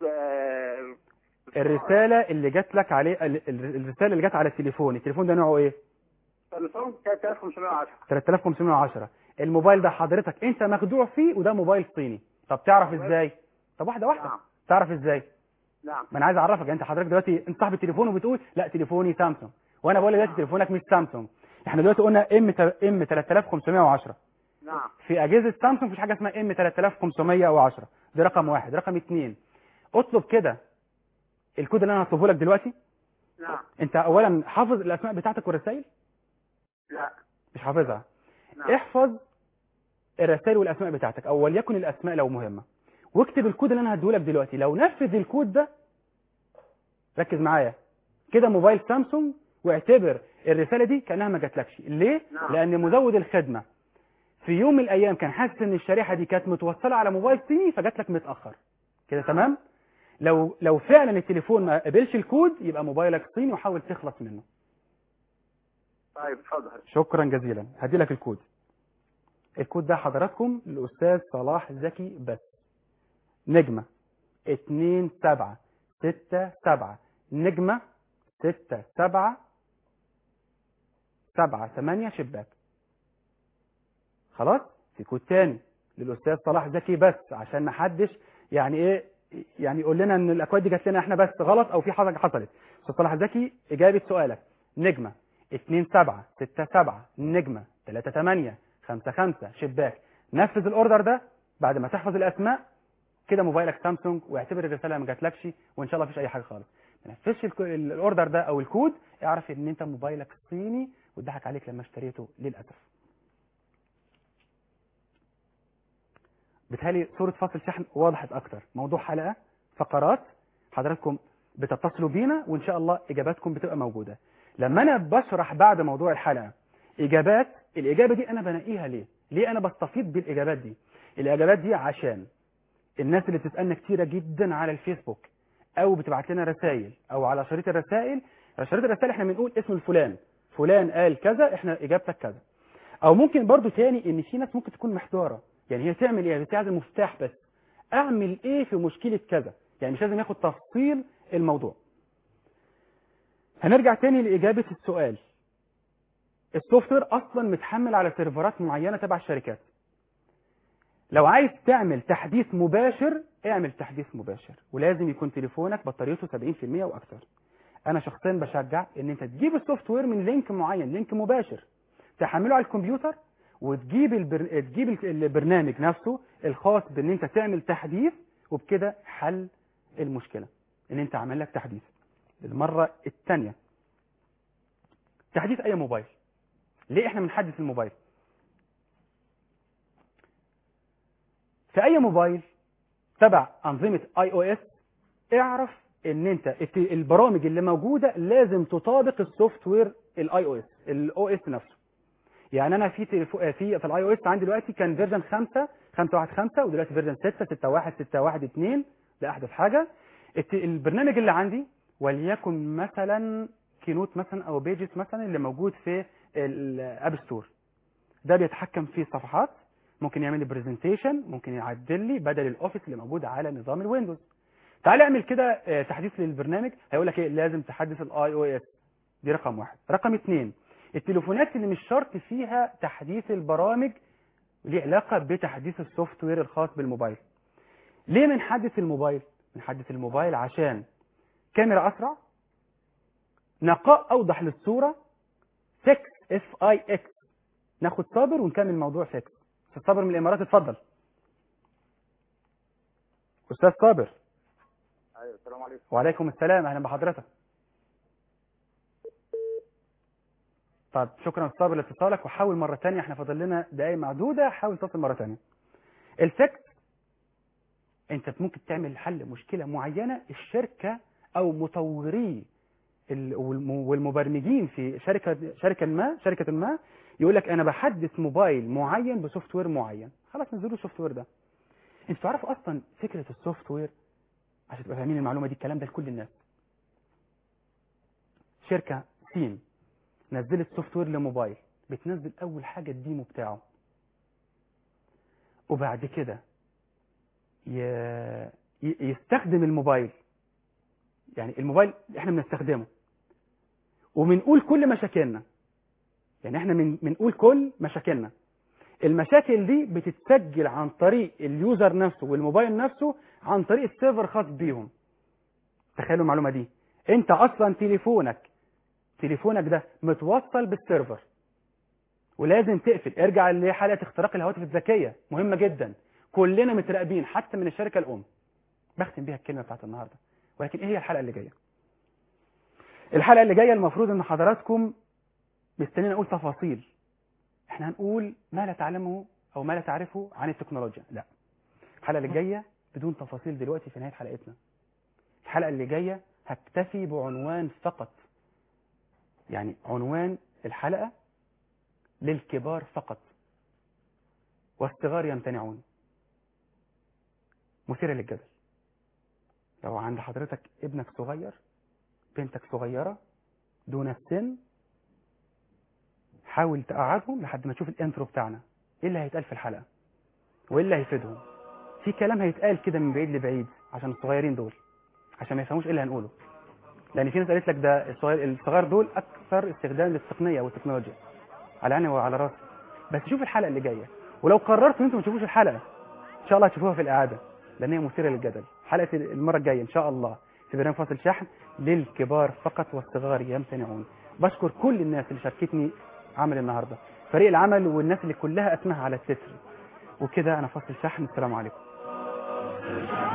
الرساله اللي جات لك عليه الرساله اللي جات على التليفون، التليفون ده نوعه ايه؟ سامسونج ثلاثة آلاف وخمسمية وعشرة. ثلاثة آلاف وخمسمية وعشرة. الموبايل ده حضرتك انت مخدوع فيه وده موبايل صيني. طب تعرف ازاي؟ طب واحده واحده. نعم. تعرف ازاي؟ نعم. ما انا عايز اعرفك، يعني انت حضرتك دلوقتي انت صاحب التليفون وبتقول لا تليفوني سامسونج، وانا بقول لك دلوقتي تليفونك مش سامسونج. احنا دلوقتي قلنا ام ام ثلاثة آلاف وخمسمية وعشرة. نعم. في اجهزه سامسونج مفيش حاجه اسمها ام ثلاثة آلاف وخمسمية وعشرة. ده رقم واحد. رقم اثنين، اطلب كده الكود اللي انا هطلبه لك دلوقتي. نعم. انت اولا حافظ الاسماء بتاعتك والرسائل؟ لا مش حافظها. نعم. احفظ الرسائل والاسماء بتاعتك، او وليكن الاسماء لو مهمه، واكتب الكود اللي انا هديه لك دلوقتي. لو نفذ الكود ده، ركز معايا كده، موبايل سامسونج، واعتبر الرساله دي كانها ما جاتلكش. ليه؟ نعم. لان مزود الخدمه في يوم من الايام كان حاسس ان الشريحه دي كانت متوصله على موبايل صيني فجات لك متاخر كده. تمام؟ لو لو فعلا التليفون ما قبلش الكود يبقى موبايلك صيني وحاول تخلص منه. طيب اتفضل. شكرا جزيلا. هدي لك الكود. الكود ده حضراتكم الاستاذ صلاح زكي بس. نجمه اتنين سبعة ستة سبعة نجمه ستة سبعة سبعة ثمانية شباك. خلاص؟ في كود تاني للاستاذ صلاح زكي بس، عشان ما حدش يعني ايه يعني يقول لنا ان الاكواد دي جات لنا احنا بس غلط او في حاجه حصلت. استاذ صلاح زكي اجابه سؤالك نجمه اتنين سبعة ستة سبعة نجمه ثلاثة ثمانية خمسة خمسة شباك. نفذ الاوردر ده بعد ما تحفظ الاسماء، كده موبايلك سامسونج، واعتبر الرساله ما جاتلكش، وان شاء الله مفيش اي حاجه خالص. ما تنفذش الك- الاوردر ده او الكود، اعرف ان انت موبايلك صيني واتضحك عليك لما اشتريته للاسف. بالتالي صوره فاصل شحن وضحت اكتر. موضوع حلقه فقرات، حضراتكم بتتصلوا بينا وان شاء الله اجاباتكم بتبقى موجوده. لما انا بشرح بعد موضوع الحلقه اجابات، الاجابه دي انا بنقيها ليه؟ ليه انا بستفيض بالاجابات دي؟ الاجابات دي عشان الناس اللي بتسالنا كتيره جدا على الفيسبوك او بتبعت لنا رسائل او على شريط الرسائل. شريط الرسائل احنا بنقول اسم الفلان، فلان قال كذا، احنا اجابتك كذا. او ممكن برضو تاني ان في ناس ممكن تكون محتاره، يعني هي تعمل ايه؟ بتاعت المفتاح بس، اعمل ايه في مشكله كذا، يعني مش لازم ياخد تفصيل الموضوع. هنرجع تاني لاجابه السؤال. السوفت وير اصلا متحمل على سيرفرات معينه تبع الشركات. لو عايز تعمل تحديث مباشر اعمل تحديث مباشر، ولازم يكون تليفونك بطاريته سبعين في المية واكثر. انا شخصيا بشجع ان انت تجيب السوفت وير من لينك معين، لينك مباشر، تحمله على الكمبيوتر وتجيب البر... تجيب البرنامج نفسه الخاص بان انت تعمل تحديث، وبكده حل المشكله ان انت عمل لك تحديث. للمره الثانيه، تحديث اي موبايل. ليه احنا بنحدث الموبايل؟ في اي موبايل تبع انظمه اي او اس اعرف ان انت البرامج اللي موجوده لازم تطابق السوفت وير الاي او اس الاو اس نفسه. يعني انا في تليفو... في في الاي او اس عندي دلوقتي كان فيرجن خمسة خمسة واحد خمسة، ودلوقتي فيرجن ستة ستة واحد ستة واحد اتنين، ده احدث حاجه. الت... البرنامج اللي عندي وليكن مثلا كينوت مثلا او بيجز مثلا اللي موجود في الاب ستور، ده بيتحكم في الصفحات، ممكن يعمل لي برزنتيشن، ممكن يعدل لي بدل الاوفيس اللي موجود على نظام الويندوز. تعال اعمل كده تحديث للبرنامج، هيقول لك ايه؟ لازم تحدث الاي او اس. دي رقم واحد. رقم اثنين، التليفونات اللي مش شرط فيها تحديث البرامج ليه علاقه بتحديث السوفت وير الخاص بالموبايل. ليه بنحدث الموبايل؟ بنحدث الموبايل عشان كاميرا اسرع، نقاء اوضح للصوره، ستة اف اي اكس. ناخد صابر ونكمل موضوع ستة. استاذ صابر من الامارات، اتفضل. استاذ صابر. ايوه السلام عليكم. وعليكم السلام، اهلا بحضرتك. طب شكرا استاذ صابر لاتصالك، وحاول مره ثانيه، احنا فاضل لنا دقائق معدوده، حاول تتصل مره ثانيه. الفكس، انت ممكن تعمل حل مشكله معينه الشركه او مطوري والمبرمجين في شركه شركه ما شركه ما يقول لك انا بحدث موبايل معين بسوفت وير معين، خلاص نزلوا السوفت وير ده. انتوا تعرفوا اصلا فكره السوفت وير عشان تبقى فاهمين المعلومه دي، الكلام ده لكل الناس. شركه سين نزلت سوفت وير لموبايل، بتنزل اول حاجه الديمو بتاعه، وبعد كده يستخدم الموبايل، يعني الموبايل احنا بنستخدمه وبنقول كل مشاكلنا، يعني احنا من بنقول كل مشاكلنا. المشاكل دي بتتسجل عن طريق اليوزر نفسه والموبايل نفسه عن طريق السيرفر خاص بيهم. تخيلوا المعلومه دي، انت اصلا تليفونك تليفونك ده متوصل بالسيرفر، ولازم تقفل. ارجع لحلقه اختراق الهواتف الذكيه، مهمه جدا، كلنا متراقبين حتى من الشركه الام. بختم بيها الكلمه بتاعت النهارده، ولكن ايه هي الحلقه اللي جايه؟ الحلقه اللي جايه المفروض ان حضراتكم مستنيين اقول تفاصيل، احنا هنقول ما لا تعلمه او ما لا تعرفه عن التكنولوجيا. لا، الحلقه اللي جايه بدون تفاصيل دلوقتي في نهايه حلقتنا. الحلقه اللي جايه هكتفي بعنوان فقط، يعني عنوان الحلقه للكبار فقط، والصغار يمتنعون. مثيره للجدل. لو عند حضرتك ابنك صغير، بنتك صغيره دون السن، حاول تقعدهم لحد ما تشوف الانترو بتاعنا، ايه اللي هيتقال في الحلقه وايه اللي هيفيدهم. في كلام هيتقال كده من بعيد لبعيد عشان الصغيرين دول، عشان ما يفهموش ايه اللي هنقوله، لان في ناس قالت لك ده الصغير الصغار دول اكثر استخدام للتقنيه والتكنولوجيا. على عيني وعلى راسي، بس شوف الحلقه اللي جايه، ولو قررتوا انتم ما تشوفوش الحلقه ان شاء الله هتشوفوها في الاعاده، لان هي مثيره للجدل. حلقه المره الجايه ان شاء الله في برنامج فاصل شحن للكبار فقط والصغار يمتنعون. بشكر كل الناس اللي شاركتني عمل النهارده، فريق العمل والناس اللي كلها اسمها على التتر. وكده انا فاصل شحن، السلام عليكم.